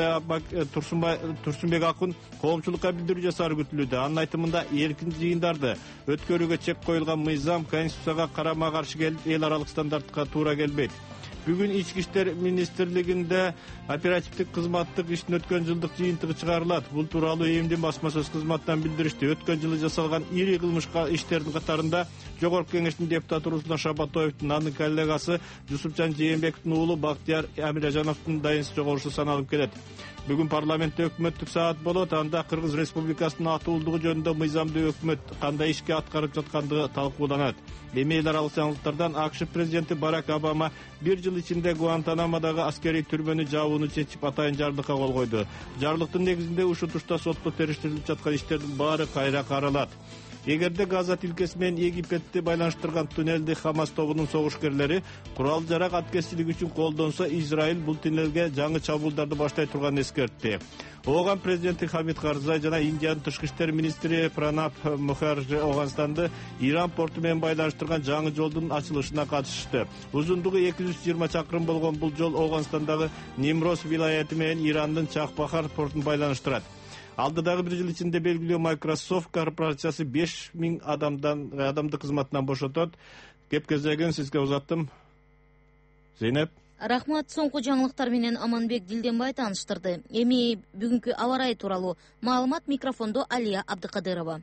Турсунбек Акун коомчулукка билдирүү жасаары күтүлүүдө. Анын айтымында эркин жыйындарды өткөрүүгө чек коюлган мыйзам Конституцияга карама-каршы келип, эл аралык стандартка туура келбейт. Бүгүн Ички иштер министрлигинде оперативдик кызматтык иштин өткөн жылдык жыйынтыгы чыгарылат. Бул тууралуу ЭМДин басма сөз кызматынан билдиришти. Өткөн жылы жасалган ири кылмышка иштердин катарында Жогорку кеңештин депутаты Руслан Шабатоевдун, анын коллегасы Жусупжан Жээнбековдун уулу Бактияр Амиражановдун дайынсы жогорусу саналып келет. Бүгүн парламентте өкмөттүк саат болот. Анда Кыргыз Республикасынын атуулдугу жөнүндө мыйзамдуу өкмөт кандай ишке аткарып жаткандыгы талкууланат. Эми эл аралык жаңылыктардан АКШ президенти Барак Обама 1 жыл ичинде Гуантанамодагы аскерий түрмөнү жабууну чечип атайын жарлыкка кол койду. Жарлыктын негизинде ушул тушта сотто териштирилип жаткан иштердин баары кайра каралат. Эгерде Газа тилкеси менен Египетти байланыштырган туннелди Хамас тобунун согушкерлери курал-жарак аткезчилиги үчүн колдонсо, Израиль бул туннелге жаңы чабуулдарды баштай турганын эскертти. Ооган президенти Хамид Карзай жана Индиянын тышкы иштер министри Пранаб Мухарджи Оганстанды Иран порту менен байланыштырган жаңы жолдун ачылышына катышты. Узундугу 220 чакырым болгон бул жол Оганстандагы Нимрос вилаяты менен Ирандын Чахбахар портун байланыштырат. Алдыдагы 1 жыл ичинде белгилүү Microsoft корпорациясы 5000 адамды кызматынан бошотот. Кеп кезегин сизге узаттым. Зейнеп. Рахмат, соңку жаңылыктар менен Аманбек Дилденбай тааныштырды. Эми бүгүнкү аба ырайы тууралуу маалымат микрофондо Алия Абдыкадырова.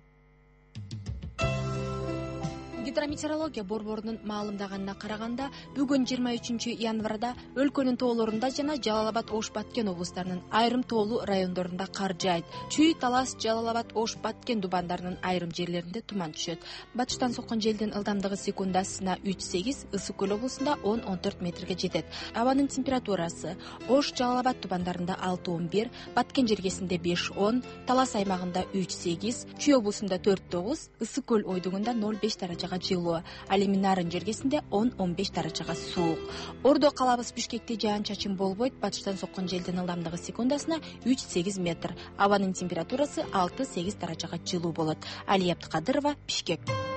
Гидрометеорология борборунун маалымдаганына караганда, бүгүн 23 январда өлкөнүн тоолорунда жана Жалал-Абад, Ош-Баткен облустарынын айрым тоолуу райондорунда кар жаайт. Чүй, Талас, Жалал-Абад, Ош-Баткен дубандарынын айрым жерлеринде туман түшөт. Батыштан соккон желдин ылдамдыгы секундасына 3-8, Ысык көл облусунда 10-14 метрге жетет. Абанын температурасы: Ош, Жалал-Абад дубандарында 6-11, Баткен жергесинде 5-10, Талас аймагында 3-8, Чүй облусунда 4-9, Ысык көл ойдугунда 0-5 даражага жылуу, ал эми нарын жергесинде 10-15 даражага суук. Ордо калабыз Бишкекте жаан-чачын болбойт. Батыштан соккон желдин ылдамдыгы секундасына 3-8 метр. Абанын температурасы 6-8 даражага жылуу болот. Алия Абдыкадырова, Бишкек.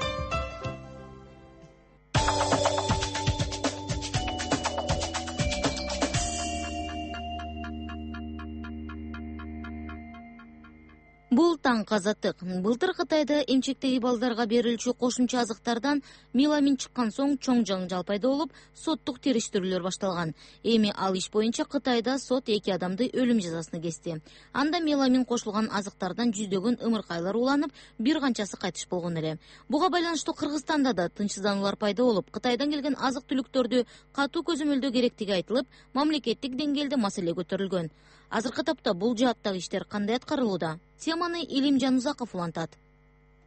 Бул таң казаттык. Былтыр Кытайда эмчектеги балдарга берилчү кошумча азыктардан меламин чыккан соң чоң жаңжал пайда болуп, соттук териштирүүлөр башталган. Эми ал иш боюнча Кытайда сот 2 адамды өлүм жазасына кести. Анда меламин кошулган азыктардан жүздөгөн ымыркайлар уланып, бир канчасы кайтыш болгон эле. Буга байланыштуу Кыргызстанда да тынчсыздануулар пайда болуп, Кытайдан келген азык-түлүктөрдү катуу көзөмөлдөө керектиги айтылып, мамлекеттик деңгээлде маселе көтөрүлгөн. Азыркы тапта бул жааттагы иштер кандай аткарылууда? Теманы Илимжан Узаков улантат.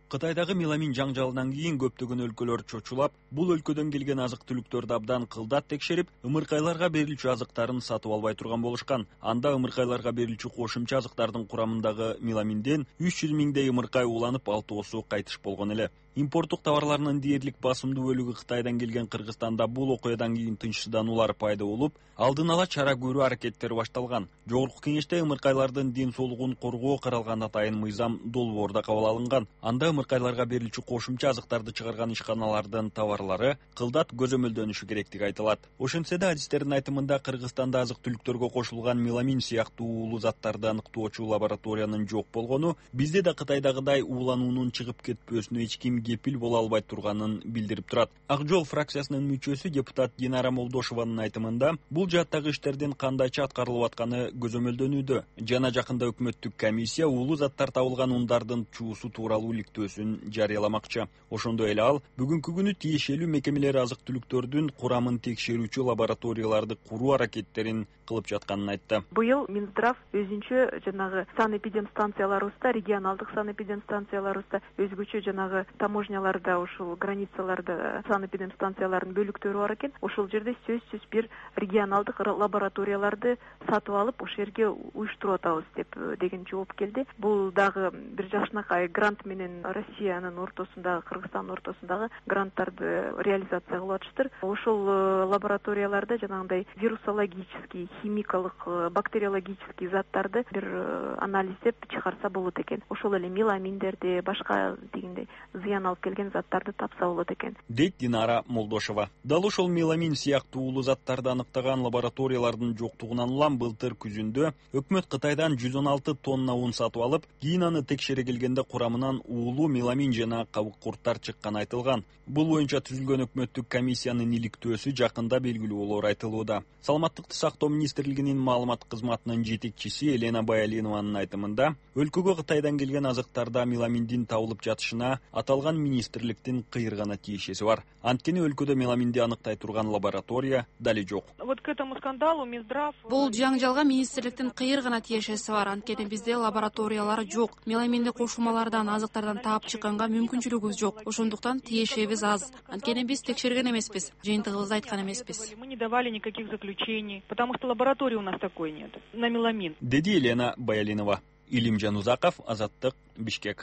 Кытайдагы меламин жаңжалынан кийин көптөгөн өлкөлөр чочулап, бул өлкөдөн келген азык-түлүктөрдү абдан кылдат текшерип, ымыркайларга берилчү азыктарын сатып албай турган болушкан. Анда ымыркайларга берилчү кошумча азыктардын курамындагы меламинден 300 миңдей ымыркай ууланып, 6 кайтыш болгон эле. Импорттук товарларынын дээрлик басымдуу бөлүгү Кытайдан келген Кыргызстанда бул окуядан кийин тынчсыздануулар пайда болуп, алдын ала чара көрүү аракеттери башталган. Жогорку кеңеште ымыркайлардын ден соолугун коргоо каралган атайын мыйзам долбоордо кабыл алынган. Анда ымыркайларга берилчү кошумча азыктарды чыгарган ишканалардын товарлары кылдат көзөмөлдөнүшү керектиги айтылат. Ошентсе да адистердин айтымында Кыргызстанда азык-түлүктөргө кошулган меламин сыяктуу уулуу заттарды аныктоочу лабораториянын жок болгону бизде да Кытайдагыдай уулануунун чыгып кетпөөсүнө эч ким кепил боло албай турганын билдирип турат. Ак жол фракциясынын мүчөсү депутат Динара Молдошованын айтымында бул жааттагы иштердин кандайча аткарылып атканы көзөмөлдөнүүдө. Жана жакында өкмөттүк комиссия уулуу заттар табылган ундардын чуусу тууралуу иликтөөсүн жарыяламакчы. Ошондой эле ал бүгүнкү күнү тиешелүү мекемелер азык-түлүктөрдүн курамын текшерүүчү лабораторияларды куруу аракеттерин кылып жатканын айтты. Быйыл Минздрав өзүнчө жанагы санэпидемстанцияларыбызда, регионалдык санэпидемстанцияларыбызда өзгөчө жанагы таможняларда, ушул границаларда санэпидемстанциялардын бөлүктөрү бар экен. Ошол жерде сөзсүз бир регионалдык лабораторияларды сатып алып, ошол жерге уюштуруп атабыз деген жооп келди. Бул дагы бир жакшынакай грант менен Россиянын ортосундагы, Кыргызстандын ортосундагы гранттарды реализация кылып атыштыр. Ошол лабораторияларда жанагындай вирусологический, химикалык, бактериологический заттарды бир анализдеп чыгарса болот экен. Ошол эле меламиндерди, башка дегендей зыян алып келген заттарды тапса болот экен, дейт Динара Молдошова. Дал ошол меламин сыяктуу уулуу заттарды аныктаган лабораториялардын жоктугунан улам былтыр күзүндө өкмөт Кытайдан 116 тонна ун сатып алып, кийин аны текшере келгенде курамынан уулуу меламин жана кабык курттар чыкканы айтылган. Бул боюнча түзүлгөн өкмөттүк комиссиянын иликтөөсү жакында белгилүү болоор айтылууда. Саламаттыкты сактоо министрлигинин маалымат кызматынын жетекчиси Елена Баялинованын айтымында, өлкөгө Кытайдан келген азыктарда меламиндин табылып жатышына аталган министрликтин кыйыргана тиешеси бар. Анткени өлкөдө меламинди аныктай турган лаборатория дали жок. Вот к этому скандалу Минздрав... Бул жаңжалга министрликтин кыйыргана тиешеси бар. Анткени бизде лабораториялар жок. Меламинди кошулмалардан, азыктардан таап чыкканга мүмкүнчүлүгүбүз жок. Ошондуктан тиешебиз аз. Анткени биз текшерген эмеспиз, жыйынтыгыбызды айткан эмеспиз. Мы не давали никаких заключений, потому что лаборатории у нас такой нет на меламин. Деди Елена Баялинова. Илимжан Узаков, Азаттык, Бишкек.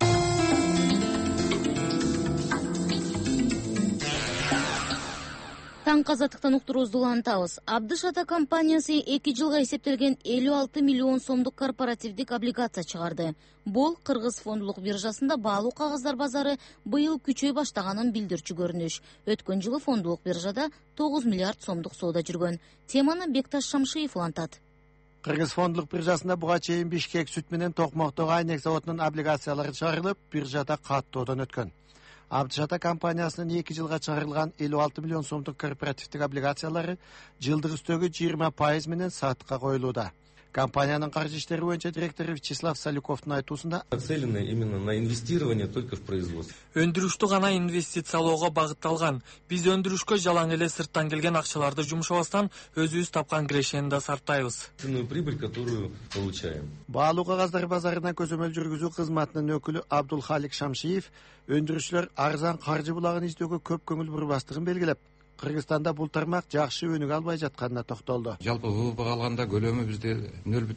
Таң Азаттыктан уктуруубузду улантабыз. Абдыш Ата компаниясы 2 жылга эсептелген 56 миллион сомдук корпоративдик облигация чыгарды. Бул Кыргыз фондулук биржасында баалуу кагаздар базары быйыл күчөй баштаганын билдирчү көрүнүш. Өткөн жылы фондулук биржада 9 миллиард сомдук соода жүргөн. Теманы Бекташ Шамшиев улантат. Кыргыз фондулук биржасында буга чейин Бишкек сүт менен Токмоктогу Айнек заводунун облигациялары чыгарылып, биржада каттоодон өткөн. Абдыш Ата компаниясынын 2 жылга чыгарылган 56 миллион сомдук корпоративдик облигациялары жылдык үстөгү 20% менен сатыкка коюлууда. Компаниянын каржы иштери боюнча директору Вячеслав Салюковдун айтуусунда, нацелены именно на инвестирование только в производство. Өндүрүштү гана инвестициялоого багытталган. Биз өндүрүшкө жалаң эле сырттан келген акчаларды жумшабастан өзүбүз тапкан кирешени да сарптайбыз. Прибыль, которую получаем. Баалуу кагаздар базарына көзөмөл жүргүзүү кызматынын өкүлү Абдулхалик Шамшиев өндүрүшчүлөр арзан каржы булагын издөөгө көп көңүл бурбастыгын белгилеп, Кыргызстанда бул тармак жакшы өнүгө албай жатканына токтолду. Жалпы ВВПга алганда көлөмү бизде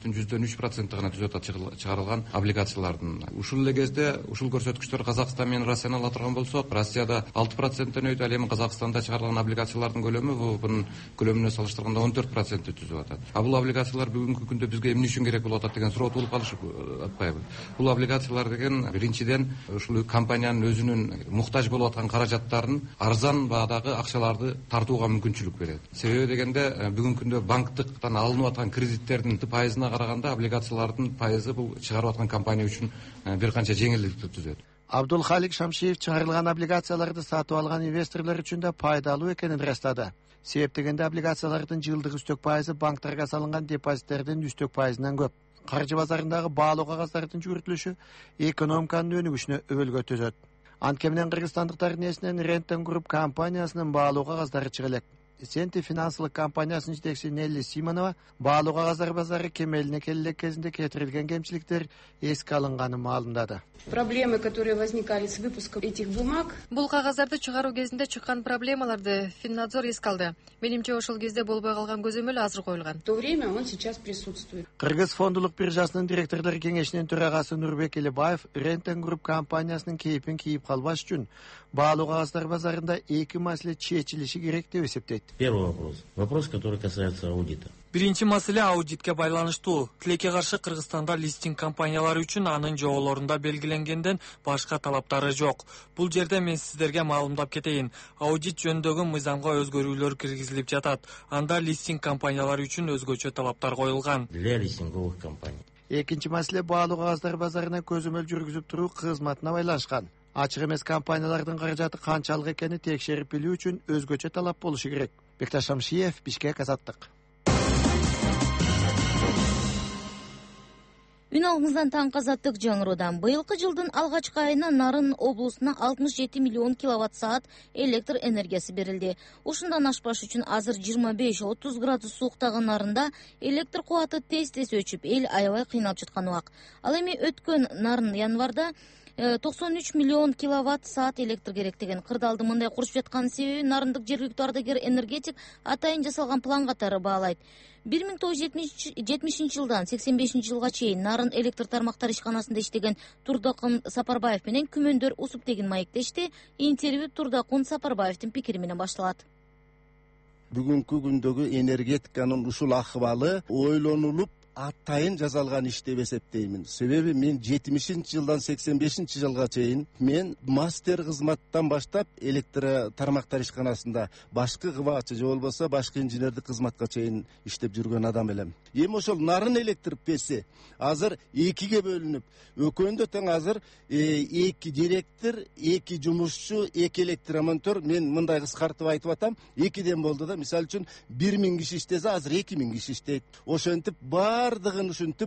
0,3% гана түзөт чыгарылган облигациялардын. Ушул эле кезде ушул көрсөткүчтөр Казакстан менен Россияны ала турган болсок, Россияда 6%-тен өйдү, ал эми Казакстанда чыгарылган облигациялардын көлөмү ВВПнын көлөмүнө салыштырганда 14% түзүп атат. А бул облигациялар бүгүнкү күндө бизге эмне үчүн керек болуп атат деген суроо туулуп калышы атпайбы? Бул облигациялар деген биринчиден ушул компаниянын өзүнүн муктаж болуп аткан каражаттарын арзан баадагы акчаларды тартууга мүмкүнчүлүк берет. Себеби дегенде бүгүнкү күндө банктыктан алынып аткан кредиттердин пайызына караганда облигациялардын пайызы бул чыгарып аткан компания үчүн бир канча жеңилдикти түзөт. Абдулхалик Шамшиев чыгарылган облигацияларды сатып алган инвесторлор үчүн да пайдалуу экенин ырастады. Себеп дегенде облигациялардын жылдык үстөк пайызы банктарга салынган депозиттердин үстөк пайызынан көп. Каржы базарындагы баалуу кагаздардын жүгүртүлүшү экономиканын өнүгүшүнө өбөлгө түзөт. Анткени Кыргызстандыктардын эсинен Рентен Групп компаниясынын баалуу кагаздары чыга элек. Senti финансылык компаниясынын жетекчиси Нелли Симонова баалуу кагаздар базары кемелине келе кезинде кетирилген кемчиликтер эске алынганын маалымдады. Проблемы, которые возникали с выпуском этих бумаг. Бул кагаздарды чыгаруу кезинде чыккан проблемаларды Финнадзор эске алды. Менимче ошол кезде болбой калган көзөмөл азыр коюлган. В то время он сейчас присутствует. Кыргыз фондулук биржасынын директорлор кеңешинин төрагасы Нурбек Элибаев Рентен Групп компаниясынын кейпин кийип калбаш үчүн баалуу кагаздар базарында эки маселе чечилиши керек деп эсептейт. Первый вопрос, который касается аудита. Биринчи маселе аудитке байланыштуу. Тилекке каршы Кыргызстанда листинг компаниялары үчүн анын жоболорунда белгиленгенден башка талаптары жок. Бул жерде мен сиздерге маалымдап кетейин. Аудит жөнүндөгү мыйзамга өзгөрүүлөр киргизилип жатат. Анда листинг компаниялары үчүн өзгөчө талаптар коюлган. Для листинговых компаний. Экинчи маселе баалуу кагаздар базарына көзөмөл жүргүзүп туруу кызматына байланышкан. Ачык эмес компаниялардын каражаты канчалык экени текшерип билүү үчүн өзгөчө талап болушу керек. Бекташ Шамшиев, Бишкек, Азаттык. Үн алыңыздан таңкы Азаттык жаңыруудан. Быйылкы жылдын алгачкы айына Нарын облусуна 67 миллион киловатт саат электр энергиясы берилди. Ушундан ашпаш үчүн азыр 25-30 градус сууктагы Нарында электр кубаты тез-тез өчүп, эл аябай кыйналып жаткан убак. Ал эми өткөн Нарын январда 93 миллион киловатт саат электр керек деген кырдаалды мындай курушуп жаткан себеби Нарындык жергиликтүү ардагер энергетик атайын жасалган план катары баалайт. 1970 жылдан 85 жылга чейин Нарын электр тармактары ишканасында иштеген Турдакун Сапарбаев менен күмөндөр усуп деген маектешти. Интервью Турдакун Сапарбаевдин пикири менен башталат. Бүгүнкү күндөгү энергетиканын ушул акыбалы ойлонулуп атайын жасалган иш деп эсептеймин. Себеби мен 70 жылдан 85 жылга чейин мен мастер кызматтан баштап электр тармактар ишканасында башкы кыбаачы же болбосо башкы инженердик кызматка чейин иштеп жүргөн адам элем. Эми ошол Нарын электр песи азыр экиге бөлүнүп, өкөндө тең азыр эки директор, эки жумушчу, эки электромонтер, мен мындай кыскартып айтып атам, экиден болду да. Мисалы үчүн 1000 киши иштесе, азыр 2000 киши иштейт. Ошентип бардыгын ушинтип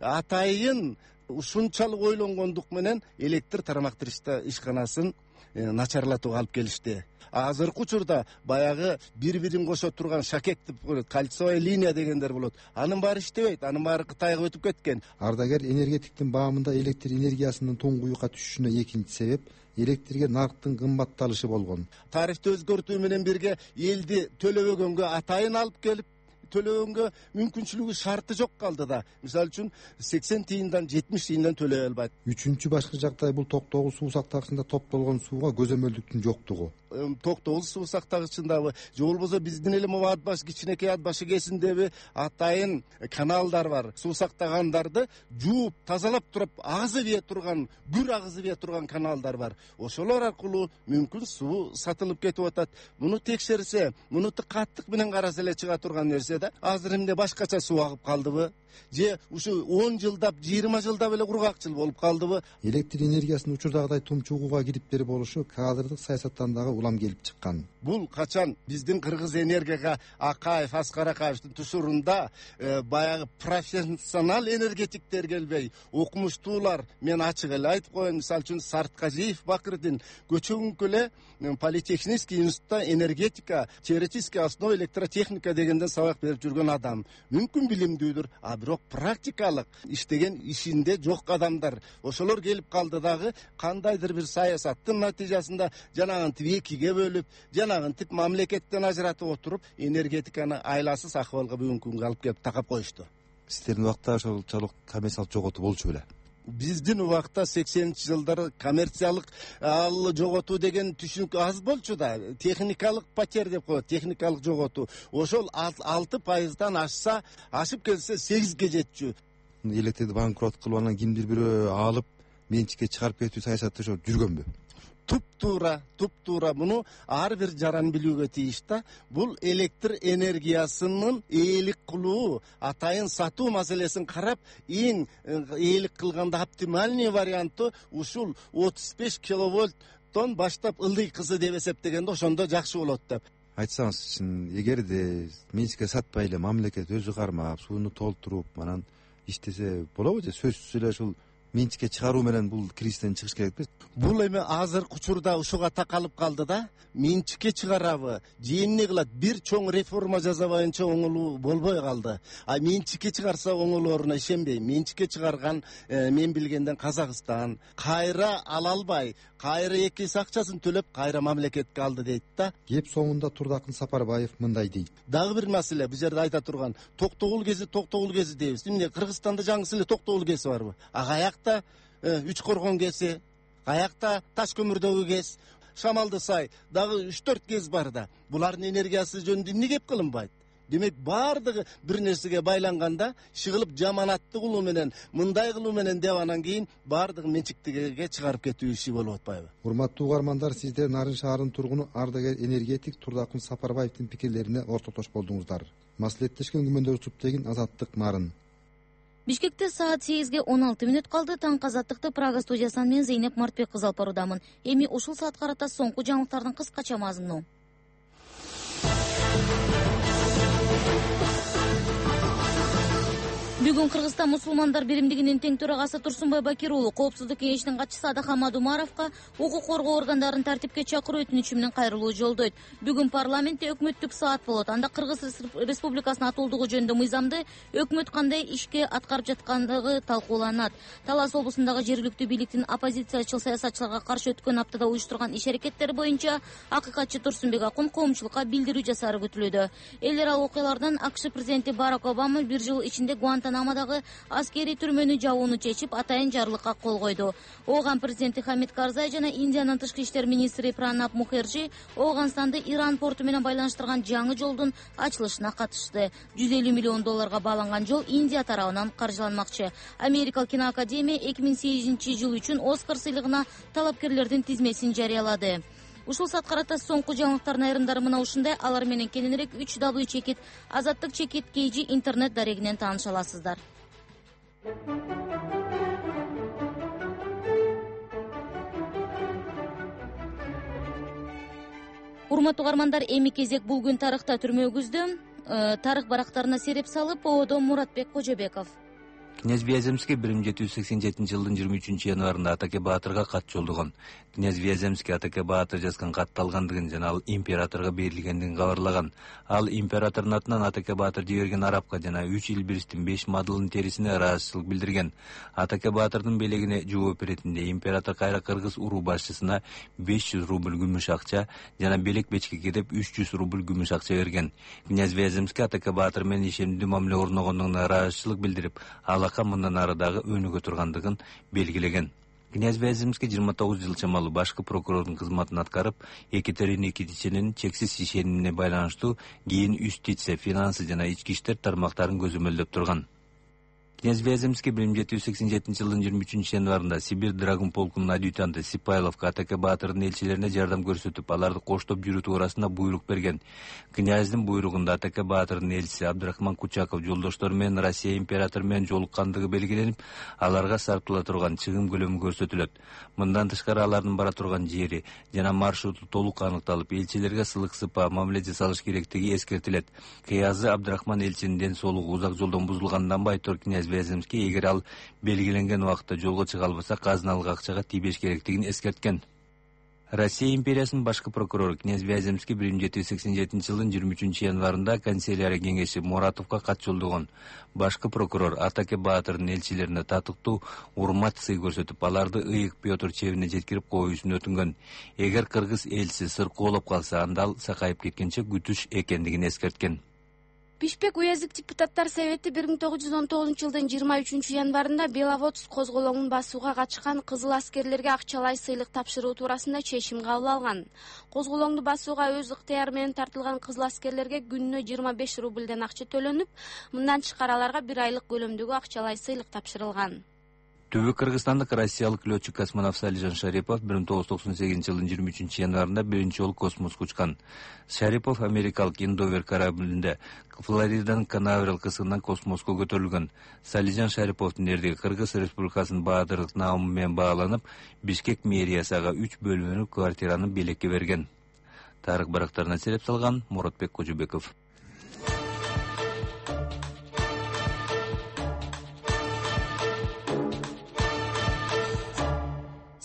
атайын ушунчалык ойлонгондук менен электр тармактар ишканасын начарлатууга алып келишти. Азыркы учурда баягы бири-бирин кошо турган шакек деп коет, кольцевая линия дегендер болот. Анын баары иштебейт, анын баары Кытайга өтүп кеткен. Ардагер энергетиктин баамында электр энергиясынын тоңгуюкка түшүшүнө экинчи себеп электрге нарктын кымбатталышы болгон. Тарифти өзгөртүү менен бирге элди төлөбөгөнгө атайын алып келип төлөгөнгө мүмкүнчүлүгү шарты жок калды да. Мисалы үчүн 80 тыйындан 70 тыйындан төлөй албайт. Үчүнчү башкы жагдай бул токтогул суу сактагычында топтолгон сууга көзөмөлдүктүн жоктугу. Токтогул суу сактагычындабы же болбосо биздин эле могу Атбаш кичинекей Атбашы кесиндеби атайын каналдар бар. Суу сактагандарды жууп, тазалап туруп агызы бие турган, гүр агызы бие турган каналдар бар. Ошолор аркылуу мүмкүн суу сатылып кетип атат. Муну текшерсе, муну каттык менен караса эле чыга турган нерсе да. Азыр эмне башкача суу агып калдыбы? Же ушу 10 жылдап, 20 жылдап эле кургакчыл болуп калдыбы? Электр энергиясынын учурдагыдай тумчугууга кириптери болушу кадрдык саясаттан дагы улам келип чыккан. Бул качан биздин Кыргыз энергияга Акаев, Аскар Акаевдин тушурунда баягы профессионал энергетиктер келбей, окумуштуулар, мен ачык эле айтып коеюн, мисалы үчүн Сарткажиев Бакырдин көчөгүнкү эле Политехнический институтта энергетика, теоретическая основа электротехника дегенден сабак берип жүргөн адам. Мүмкүн билимдүүдүр, а бирок практикалык иштеген ишинде жок адамдар. Ошолор келип калды дагы кандайдыр бир саясаттын натыйжасында жанагынтип экиге бөлүп, жанагынтип мамлекеттен ажыратып отуруп, энергетиканы айласыз акыбалга бүгүнкү күнгө алып келип такап коюшту. Сиздердин убакта ошолчолук коммерциялык жоготуу болчу беле? Биздин убакта 80 жылдары коммерциялык жоготуу деген түшүнүк аз болчу да. Техникалык потерь деп коет, техникалык жоготуу. Ошол 6%-дан ашса, ашып келсе 8ге жетчү. Электрди банкрот кылып анан кимдир бирөө алып менчикке чыгарып кетүү саясаты ошо жүргөнбү? Туп-туура муну ар бир жаран билүүгө тийиш да. Бул электр энергиясынын ээлик кылуу, атайын сатуу маселесин карап, эң ээлик кылганда оптимальный вариантты ушул 35 киловольттон баштап ылдый кызы деп эсептегенде ошондо жакшы болот деп. Айтсаңыз, эгерде менчикке сатпай эле мамлекет өзү кармап, сууну толтуруп, анан иштесе болобу же сөзсүз эле ушул менчикке чыгаруу менен бул кризистен чыгыш керекпи? Бул эми азыркы учурда ушуга такалып калды да, менчикке чыгарабы же эмне кылат, бир чоң реформа жасабайынча оңолуу болбой калды. А менчикке чыгарса оңолооруна ишенбейм. Менчикке чыгарган мен билгенден Казакстан кайра ала албай, кайра 2 эсе акчасын төлөп кайра мамлекетке алды дейт да. Кеп соңунда Турдакын Сапарбаев мындай дейт. Дагы бир маселе, бул жерде айта турган токтогул кези дейбиз. Эмне Кыргызстанда жаңысы эле токтогул кези барбы? А каякта Үч Коргон кези, каякта Таш көмүрдөгү кез, Шамалды сай, дагы 3-4 кез бар да. Булардын энергиясы жөнүндө эмне кеп кылынбайт? Демек бардыгы бир нерсеге байланганда шыгылып жаманатты кылуу менен, мындай кылуу менен деп анан кийин бардыгы менчиктиге чыгарып кетүү иши болуп атпайбы? Урматтуу угармандар, сиздер Нарын шаарынын тургуну ардагер энергетик Турдакын Сапарбаевдин пикирлерине ортотош болдуңуздар. Маслихаттешкен күмөндөр Чуптегин, Азаттык, Нарын. Бишкекте саат 8:16 калды. Таңкы Азаттыкты Прага студиясынан мен Зейнеп Мартбек кыз алып баруудамын. Эми ушул саат карата соңку жаңылыктардын кыскача мазмуну. Бүгүн Кыргызстан мусулмандар биримдигинин тең төрагасы Турсунбай Бакир уулу Коопсуздук кеңешинин катчысы Адахан Мадумаровго укук коргоо органдарын тартипке чакыруу өтүнүчү менен кайрылуу жолдойт. Бүгүн парламентте өкмөттүк саат болот. Анда Кыргыз Республикасынын атуулдугу жөнүндө мыйзамды өкмөт кандай ишке аткарып жаткандыгы талкууланат. Талас облусундагы жергиликтүү бийликтин оппозициячыл саясатчыларга каршы өткөн аптада уюштурган иш-аракеттери боюнча акыйкатчы Турсунбек Акун коомчулукка билдирүү жасаары күтүлүүдө. Элдер ал окуялардан АКШ президенти Барак Обама 1 жыл ичинде Гуантанамодагы аскерий түрмөнү жабууну чечип, атайын жарлыкка кол койду. Ооган президенти Хамид Карзай жана Индиянын тышкы иштер министри Пранаб Мухерджи Ооганстанды Иран порту менен байланыштырган жаңы жолдун ачылышына катышты. $150 миллион байланган жол Индия тарабынан каржыланмакчы. Америкалык киноакадемия 2008 жыл үчүн Оскар сыйлыгына талапкерлердин тизмесин жарыялады. Ушул саат карата соңку жаңылыктардын айрымдары мына ушундай. Алар менен кененирээк 3W чекит Азаттык чекит KG интернет дарегинен тааныша аласыздар. Урматтуу угармандар, эми кезек бул күн тарыхта түрмөгүздө. Тарых барактарына сереп салып, ООдо Муратбек Кожобеков. Князь Вяземский 1787 жылдын 23 январында Атаке Баатырга кат жолдогон. Князь Вяземский Атаке Баатыр жазган катты алгандыгын жана ал императорго берилгендигин кабарлаган. Ал императордун атынан Атаке Баатыр жиберген арабка жана 3 илбирстин 5 мадылын терисине ыраазычылык билдирген. Атаке Баатырдын белегине жооп беретинде император кайра кыргыз уруу башчысына 500 рубль күмүш акча жана белек бечкеге деп 300 рубль күмүш акча берген. Князь Вяземский Атаке Баатыр менен ишенимдүү мамиле орногондугуна ыраазычылык билдирип, алака мындан ары дагы өнүгө тургандыгын белгилеген. Князь Вяземский 29 жыл чамалуу башкы прокурордун кызматын аткарып, Екатерина Никитиченин чексиз ишенимине байланыштуу кийин юстиция, финансы жана ички иштер тармактарын көзөмөлдөп турган. Князь Вяземский 1787 жылдын 23 январында Сибирь Драгун полкунун адъютанты Сипайловго Атаке Баатырдын элчилерине жардам көрсөтүп, аларды коштоп жүрүү туурасында буйрук берген. Князьдин буйругунда Атаке Баатырдын элчиси Абдрахман Кучаков жолдоштору менен Россия императору менен жолуккандыгы белгиленип, аларга сарптыла турган чыгым көлөмү көрсөтүлөт. Мындан тышкары алардын бара турган жери жана маршруту толук аныкталып, элчилерге сылык сыпа мамиле жасалыш керектиги эскертилет. Кыязы Абдрахман элчинин ден соолугу узак жолдон бузулгандан байтур Князь Вяземский эгер ал белгиленген убакытта жолго чыга албаса, казыналык акчага тийбеш керектигин эскерткен. Россия империясынын башкы прокурору Князь Вяземский 1787 жылдын 23 январында канцелярия кеңеши Муратовго кат жолдогон. Башкы прокурор Атаке Баатырдын элчилерине татыктуу урмат сый көрсөтүп, аларды ыйык Петр чебине жеткирип коюусун өтүнгөн. Эгер кыргыз элчиси сыркоолоп калса, анда ал сакайып кеткенче күтүш экендигин эскерткен. Бишкек уездик депутаттар совети 1919 жылдын 23 январында Беловодск козголоңун басууга катышкан кызыл аскерлерге акчалай сыйлык тапшыруу туурасында чечим кабыл алган. Козголоңду басууга өз ыктыяры менен тартылган кызыл аскерлерге күнүнө 25 рубльден акча төлөнүп, мындан тышкары аларга 1 айлык көлөмдөгү акчалай сыйлык тапшырылган. Түбү Кыргызстандык россиялык летчик космонавт Салижан Шарипов 1998 жылдын 23 январында биринчи жолу космоско учкан. Шарипов америкалык Индовер кораблинде Флориданын Канаверал кысыгынан космоско көтөрүлгөн. Салижан Шариповдун эрдиги Кыргыз Республикасынын баатырлык наамы менен бааланып, Бишкек мэриясы ага 3 бөлмөлүү квартираны белекке берген. Тарых барактарына сереп салган Муратбек Кожобеков.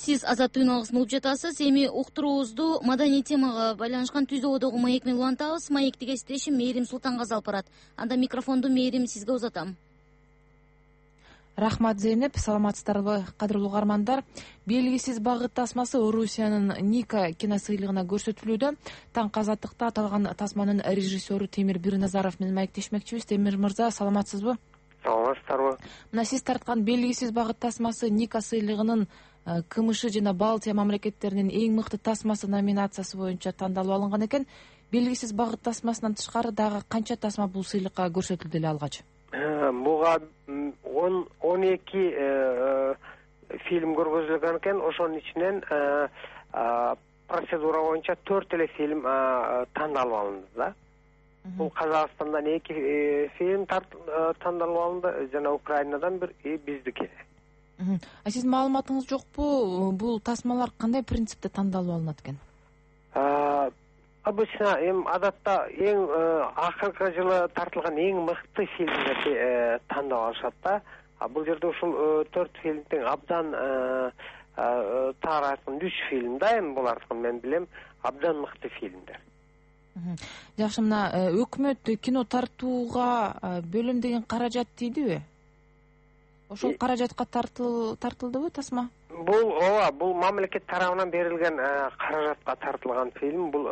Сиз Азаттык үн угуп жатасыз. Эми уктуруубузду маданий темага байланышкан Түзүү одогу маек менен улантабыз. Маекти кесиптешим Мээрим Султангазы алып барат. Анда микрофонду Мээрим сизге узатам. Рахмат, Зейнеп. Саламатсыздарбы, кадырлуу угармандар. Белгисиз багыт тасмасы Орусиянын Ника киносыйлыгына көрсөтүлүүдө. Таң Азаттыкта аталган тасманын режиссеру Темир Бирназаров менен маектешмекчибиз. Темир мырза, саламатсызбы? Саламатсыздарбы. Мына сиз тарткан белгисиз багыт тасмасы Ника сыйлыгынын КМШ жана Балтия мамлекеттеринин эң мыкты тасмасы номинациясы боюнча тандалып алынган экен. Белгисиз багыт тасмасынан тышкары дагы канча тасма бул сыйлыкка көрсөтүлдү эле алгач? Буга 12 фильм көргөзүлгөн экен. Ошонун ичинен процедура боюнча 4 эле фильм тандалып алынды да. Бул Казакстандан 2 фильм тандалып алынды жана Украинадан бир биздики. Сиз маалыматыңыз жокпу? Бул тасмалар кандай принципте тандалып алынат экен? Обычно адатта эң акыркы жылы тартылган эң мыкты фильмдерди тандап алышат да. Бул жерде ушул 4 фильмдин абдан тарайкын 3 фильм да, эми буларды мен билем, абдан мыкты фильмдер. Жакшы, мына өкмөт кино тартууга бөлүнбөгөн каражат тийдиби? Ошол каражатка тартылдыбы тасма? Бул мамлекет тарабынан берилген каражатка тартылган фильм. Бул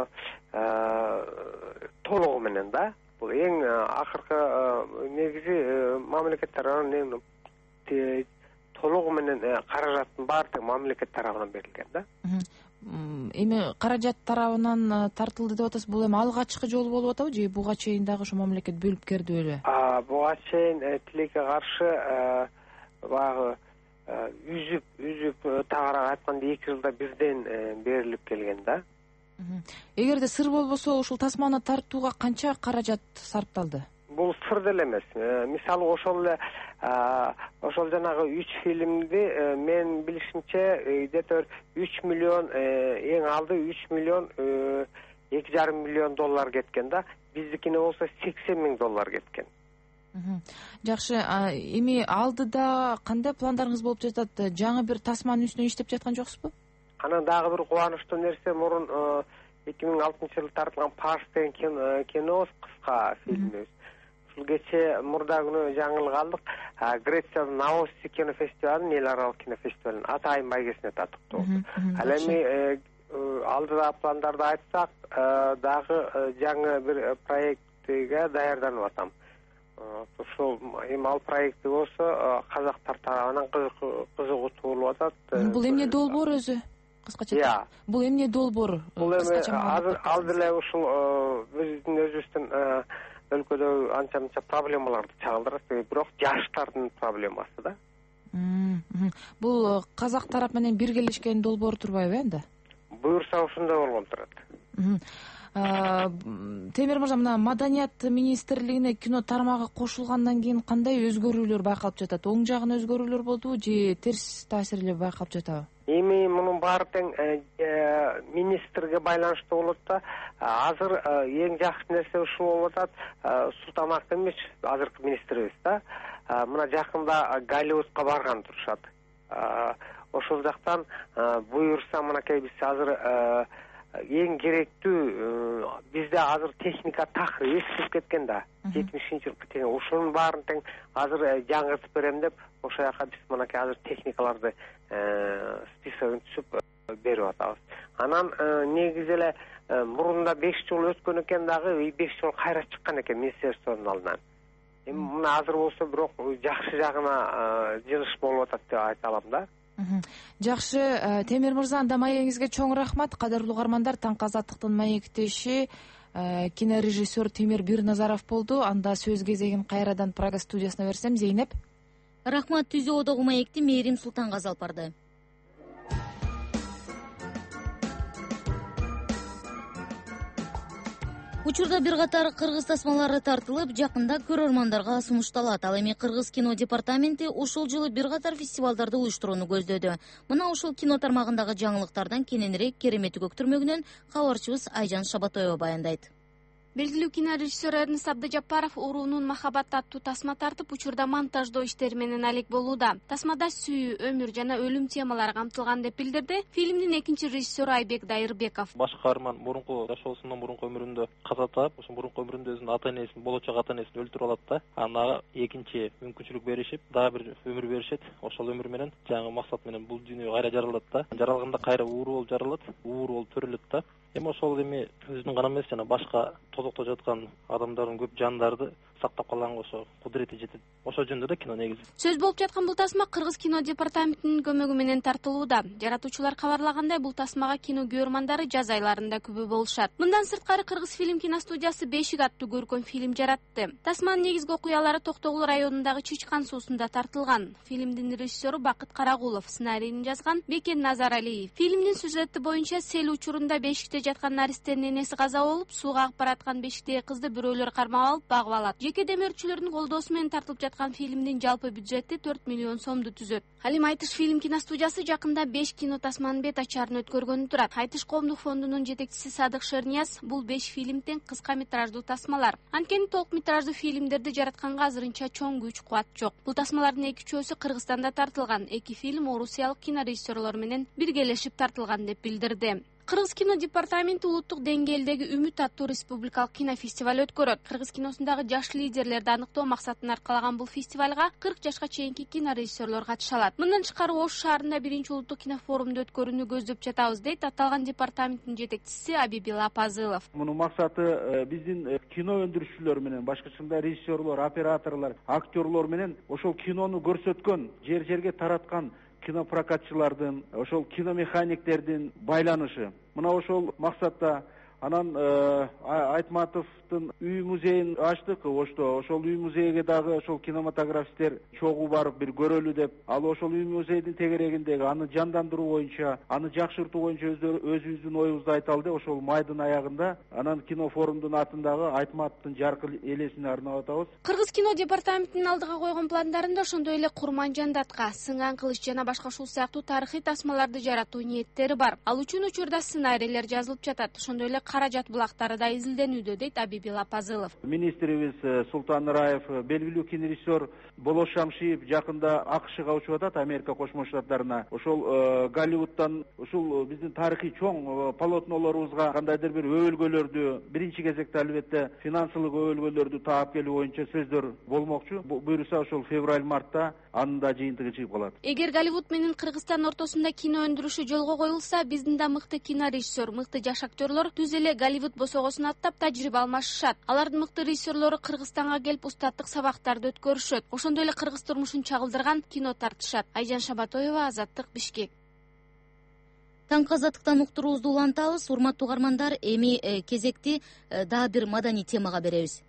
толугу менен да. Бул эң акыркы негизи мамлекет тарабынан толугу менен каражаттын баардыгы мамлекет тарабынан берилген да. Эми каражат тарабынан тартылды деп атасыз, бул эми алгачкы жолу болуп атабы же буга чейин дагы ошо мамлекет бөлүп керди беле? Буга чейин тилекке каршы баягы үзүп тагыраак айтканда 2 жылда бирден берилип келген да. Эгерде сыр болбосо ушул тасманы тартууга канча каражат сарпталды? Бул сыр деле эмес. Мисалы ошол жанагы 3 фильмди мен билишимче где-то 3 миллион эң алды 3 миллион 2,5 миллион доллар кеткен да. Биздикине болсо $80,000 кеткен. Жакшы, эми алдыда кандай пландарыңыз болуп жатат? Жаңы бир тасманын үстүнө иштеп жаткан жоксузбу? Анан дагы бир кубанычтуу нерсе, мурун 2006-жылы тартылган Паш деген кинобуз, кыска фильмибиз. Ушул кече мурда күнү жаңылык алдык. Грециянын Наосси кинофестивалынын, эл аралык кинофестивалынын атайын байгесине татыктуу. Ал эми алдыда пландарды айтсак, дагы жаңы бир проектке даярданып атам. Ошол эми ал проекти болсо казактар тарабынан кызыгуу болуп атат. Бул эмне долбоор өзү? Кыскача. Бул эмне долбоор? Бул эми ал деле ушул биздин өзүбүздүн өлкөдөгү анча-мынча проблемаларды чагылдырат, бирок жаштардын проблемасы да. Бул казак тарап менен биргелешкен долбоор турбайбы энди? Буюрса ошондой болгон турат. Темир мырза, мына Маданият министрлигине кино тармагы кошулгандан кийин кандай өзгөрүүлөр байкалып жатат? Оң жагын өзгөрүүлөр болдубу же терс таасирлер байкалып жатабы? Эми мунун баары тең министрге байланыштуу болот да. Азыр эң жакшы нерсе ушул болуп атат. Султан Акимович азыркы министрибиз да. Мына жакында Голливудка барган турушат. Ошол жактан буюрса мынакей биз азыр эң керектүү, бизде азыр техника такыр эскирип кеткен да. 70-жылкы тең ушунун баарын тең азыр жаңыртып берем деп ошол жака биз мынакей азыр техникаларды списогун түзүп берип атабыз. Анан негизи эле мурунда 5 жыл өткөн экен, дагы 5 жыл кайра чыккан экен министрликтин алдынан. Эми мына азыр болсо бирок жакшы жагына жылыш болуп атат деп айта алам да. Жакшы, Темир мырза, анда маегиңизге чоң рахмат. Кадырлуу угармандар, Таң Азаттыктын маектеши кинорежиссер Темир Бирназаров болду. Анда сөз кезегин кайрадан Прага студиясына берсем, Зейнеп. Рахмат. Түзүү одогу маекти Мээрим Султангазы алып барды. Учурда бир катар кыргыз тасмалары тартылып, жакында көрөрмандарга сунушталат. Ал эми Кыргыз кино департаменти ушул жылы бир катар фестивалдарды уюштурууну көздөдү. Мына ушул кино тармагындагы жаңылыктардан кененирээк Керемети көк түрмөгүнөн кабарчыбыз Айжан Шабатоева баяндайт. Белгилүү кинорежиссер Эрнест Абдыжаппаров уруунун «Махаббат» аттуу тасма тартып, учурда монтаждоо иштери менен алек болууда. Тасмада сүйүү, өмүр жана өлүм темалары камтылган деп билдирди фильмдин экинчи режиссеру Айбек Дайырбеков. Баш каарман мурунку жашоосунун мурунку өмүрүндө каза таап, ошо мурунку өмүрүндө өзүнүн ата энесин, болочок ата энесин өлтүрүп алат да. Ага экинчи мүмкүнчүлүк беришип, дагы бир өмүр беришет. Ошол өмүр менен жаңы максат менен бул дүйнөгө кайра жаралат да. Жаралганда кайра ууру болуп жаралат, ууру болуп төрөлөт да. Эми ошол эми өзүнүн гана эмес, жана башка тозокто жаткан адамдардын көп жандарды сактап калганга ошо кудурети жетет. Ошол жөнүндө да кино негизи. Сөз болуп жаткан бул тасма Кыргыз кино департаментинин көмөгү менен тартылууда. Жаратуучулар кабарлагандай, бул тасмага кино көрөрмандары жаз айларында күбө болушат. Мындан сырткары Кыргыз фильм киностудиясы «Бешик» аттуу көркөм фильм жаратты. Тасманын негизги окуялары Токтогул районундагы Чычкан суусунда тартылган. Фильмдин режиссеру Бакыт Карагулов, сценарийин жазган Бекен Назаралиев. Фильмдин сюжети боюнча сел учурунда бешикте жаткан наристенин энеси каза болуп, сууга агып бараткан бешиктеги кызды бирөөлөр кармап алып багып алат. Жеке демөөрчүлөрдүн колдоосу менен тартылып жаткан фильмдин жалпы бюджети 4 миллион сомду түзөт. Алим Айтыш фильм киностудиясы жакында 5 кино тасманын бет ачарын өткөргөнү турат. Айтыш коомдук фондунун жетекчиси Садык Шернияз бул 5 фильм тең кыска метраждуу тасмалар. Анткени толук метраждуу фильмдерди жаратканга азырынча чоң күч кубат жок. Бул тасмалардын 2-үчөөсү Кыргызстанда тартылган. 2 фильм орусиялык кинорежиссерлор менен биргелешип тартылган деп билдирди. Кыргыз кино департаменти улуттук деңгээлдеги Үмүт аттуу республикалык кинофестиваль өткөрөт. Кыргыз киносундагы жаш лидерлерди аныктоо максатын аркалаган бул фестивалга 40 жашка чейинки кинорежиссерлор катыша алат. Мындан тышкары Ош шаарында 1-улуттук кинофорумду өткөрүүнү көздөп жатабыз, дейт аталган департаменттин жетекчиси Абибила Пазылов. Мунун максаты биздин кино өндүрүшчүлөр менен, башкача режиссерлор, операторлор, актерлор менен ошол кинону көрсөткөн, жер-жерге тараткан кинопрокатчылардын, ошол киномеханиктердин байланышы. Мына ошол максатта анан Айтматовдун үй музейин ачтык Ошто. Ошол үй музейге дагы ошол кинематографисттер чогуу барып бир көрөлү деп, ал ошол үй музейдин тегерегиндеги аны жандандыруу боюнча, аны жакшыртуу боюнча өзүбүздүн оюбузду айталы деп, ошол майдын аягында анан кинофорумдун атындагы Айтматовдун жаркы элесине арнап атабыз. Кыргыз кино департаментинин алдыга койгон пландарында ошондой эле Курман Жандатка, Сынган кылыч жана башка ушул сыяктуу тарыхый тасмаларды жаратуу ниеттери бар. Ал үчүн учурда сценарийлер жазылып жатат. Ошондой эле каражат булактары да изилденүүдө, дейт Абибила Пазылов. Министрибиз Султан Раев, белгилүү кинорежиссер Болош Шамшиев жакында АКШга учуп атат, Америка Кошмо Штаттарына. Ошол Голливудтан ушул биздин тарыхый чоң полотнолорубузга кандайдыр бир өбөлгөлөрдү, биринчи кезекте албетте финансылык өбөлгөлөрдү таап келүү боюнча сөздөр болмокчу. Буюрса ошол февраль-мартта анын да жыйынтыгы чыгып калат. Эгер Голливуд менен Кыргызстан ортосунда кино өндүрүшү жолго коюлса, биздин да мыкты кинорежиссер, мыкты жаш актерлор түз эле Голливуд босогосун аттап тажрыйба алмашышат. Алардын мыкты режиссерлору Кыргызстанга келип устаттык сабактарды өткөрүшөт. Ошондой эле кыргыз турмушун чагылдырган кино тартышат. Айжан Шабатоева, Азаттык, Бишкек. Таңкы азаттыктан уктуруубузду улантабыз. Урматтуу угармандар, эми кезекти дагы бир маданий темага беребиз.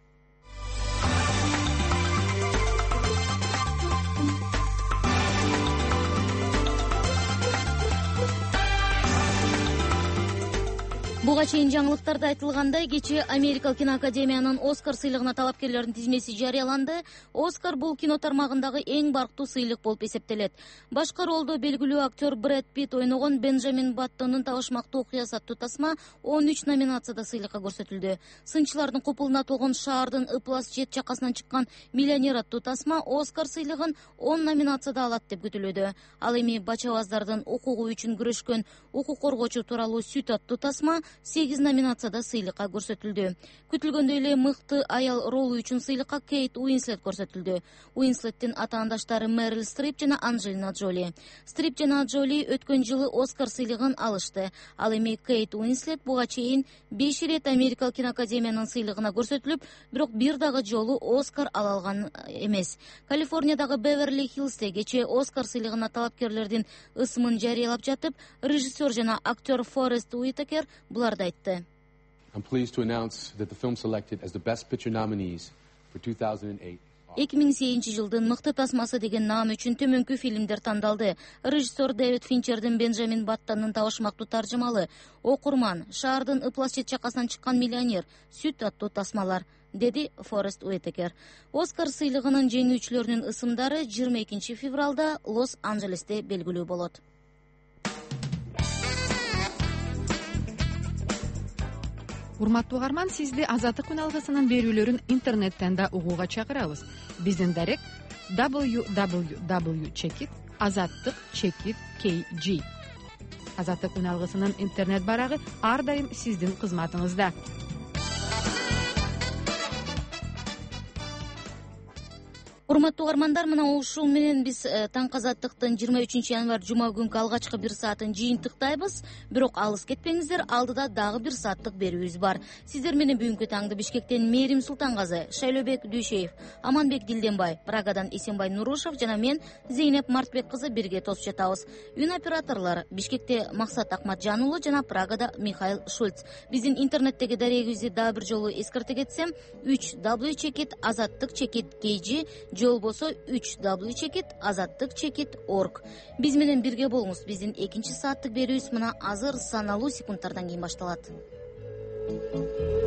Буга чейин жаңылыктарда айтылгандай, кечээ Америкалык киноакадемиянын Оскар сыйлыгына талапкерлердин тизмеси жарыяланды. Оскар бул кино тармагындагы эң барктуу сыйлык болуп эсептелет. Башкы ролдо белгилүү актер Брэд Питт ойногон Бенджамин Баттондун табышмактуу окуясы аттуу тасма 13 номинацияда сыйлыкка көрсөтүлдү. Сынчылардын купулуна толгон шаардын ыплас чет чакасынан чыккан миллионер аттуу тасма Оскар сыйлыгын 10 номинацияда алат деп күтүлүүдө. Ал эми бачабаздардын укугу үчүн күрөшкөн укук коргоочу тууралуу Сүт аттуу тасма 8 номинацияда сыйлыкка көрсөтүлдү. Күтүлгөндөй эле мыкты аял ролу үчүн сыйлыкка Кейт Уинслет көрсөтүлдү. Уинслеттин атаандаштары Мэрил Стрип жана Анджелина Джоли. Стрип жана Джоли өткөн жылы Оскар сыйлыгын алышты. Ал эми Кейт Уинслет буга чейин 5 ирет Америкалык киноакадемиянын сыйлыгына көрсөтүлүп, бирок бир дагы жолу Оскар ала алган эмес. Калифорниядагы Беверли Хиллсте кечээ Оскар сыйлыгына талапкерлердин ысымын жарыялап жатып, режиссер жана актер Форест Уитакер буларды айтты. I'm pleased to announce that the film selected as the Best Picture nominees for 2008. 2008 жылдын мыкты тасмасы деген наам үчүн төмөнкү фильмдер тандалды. Режиссер Дэвид Финчердин Бенджамин Баттондун табышмактуу таржымалы, Окурман, Шаардын ыплас чет чакасынан чыккан миллионер, Сүт аттуу тасмалар, деди Форест Уитакер. Оскар сыйлыгынын жеңүүчүлөрүнүн ысымдары 22 февралда Лос-Анджелесте белгилүү болот. урматтуу угарман, сизди Азаттык күн алгысынын берүүлөрүн интернеттен да угууга чакырабыз. Биздин дарек www.azattik.kg. Азаттык күн алгысынын интернет барагы ар дайым сиздин кызматыңызда. Урматтуу угармандар, мына ушул менен биз Таңкы Азаттыктын 23 январь жума күнкү алгачкы 1 саатын жыйынтыктайбыз. Бирок алыс кетпеңиздер, алдыда дагы 1 сааттык берүүбүз бар. Сиздер менен бүгүнкү таңды Бишкектен Мээрим Султангазы, Шайлообек Дүйшеев, Аманбек Дилденбай, Прагадан Эсенбай Нурушев жана мен Зейнеп Мартбек кызы бирге тосуп жатабыз. Үн операторлор Бишкекте Максат Акматжан уулу жана Прагада Михаил Шульц. Биздин интернеттеги дарегибизди дагы бир жолу эскерте кетсем, www.azattik.kg же болбосо www.azattik.org. Биз менен бирге болуңуз. Биздин 2 сааттык берүүбүз мына азыр саналуу секундтардан кийин башталат.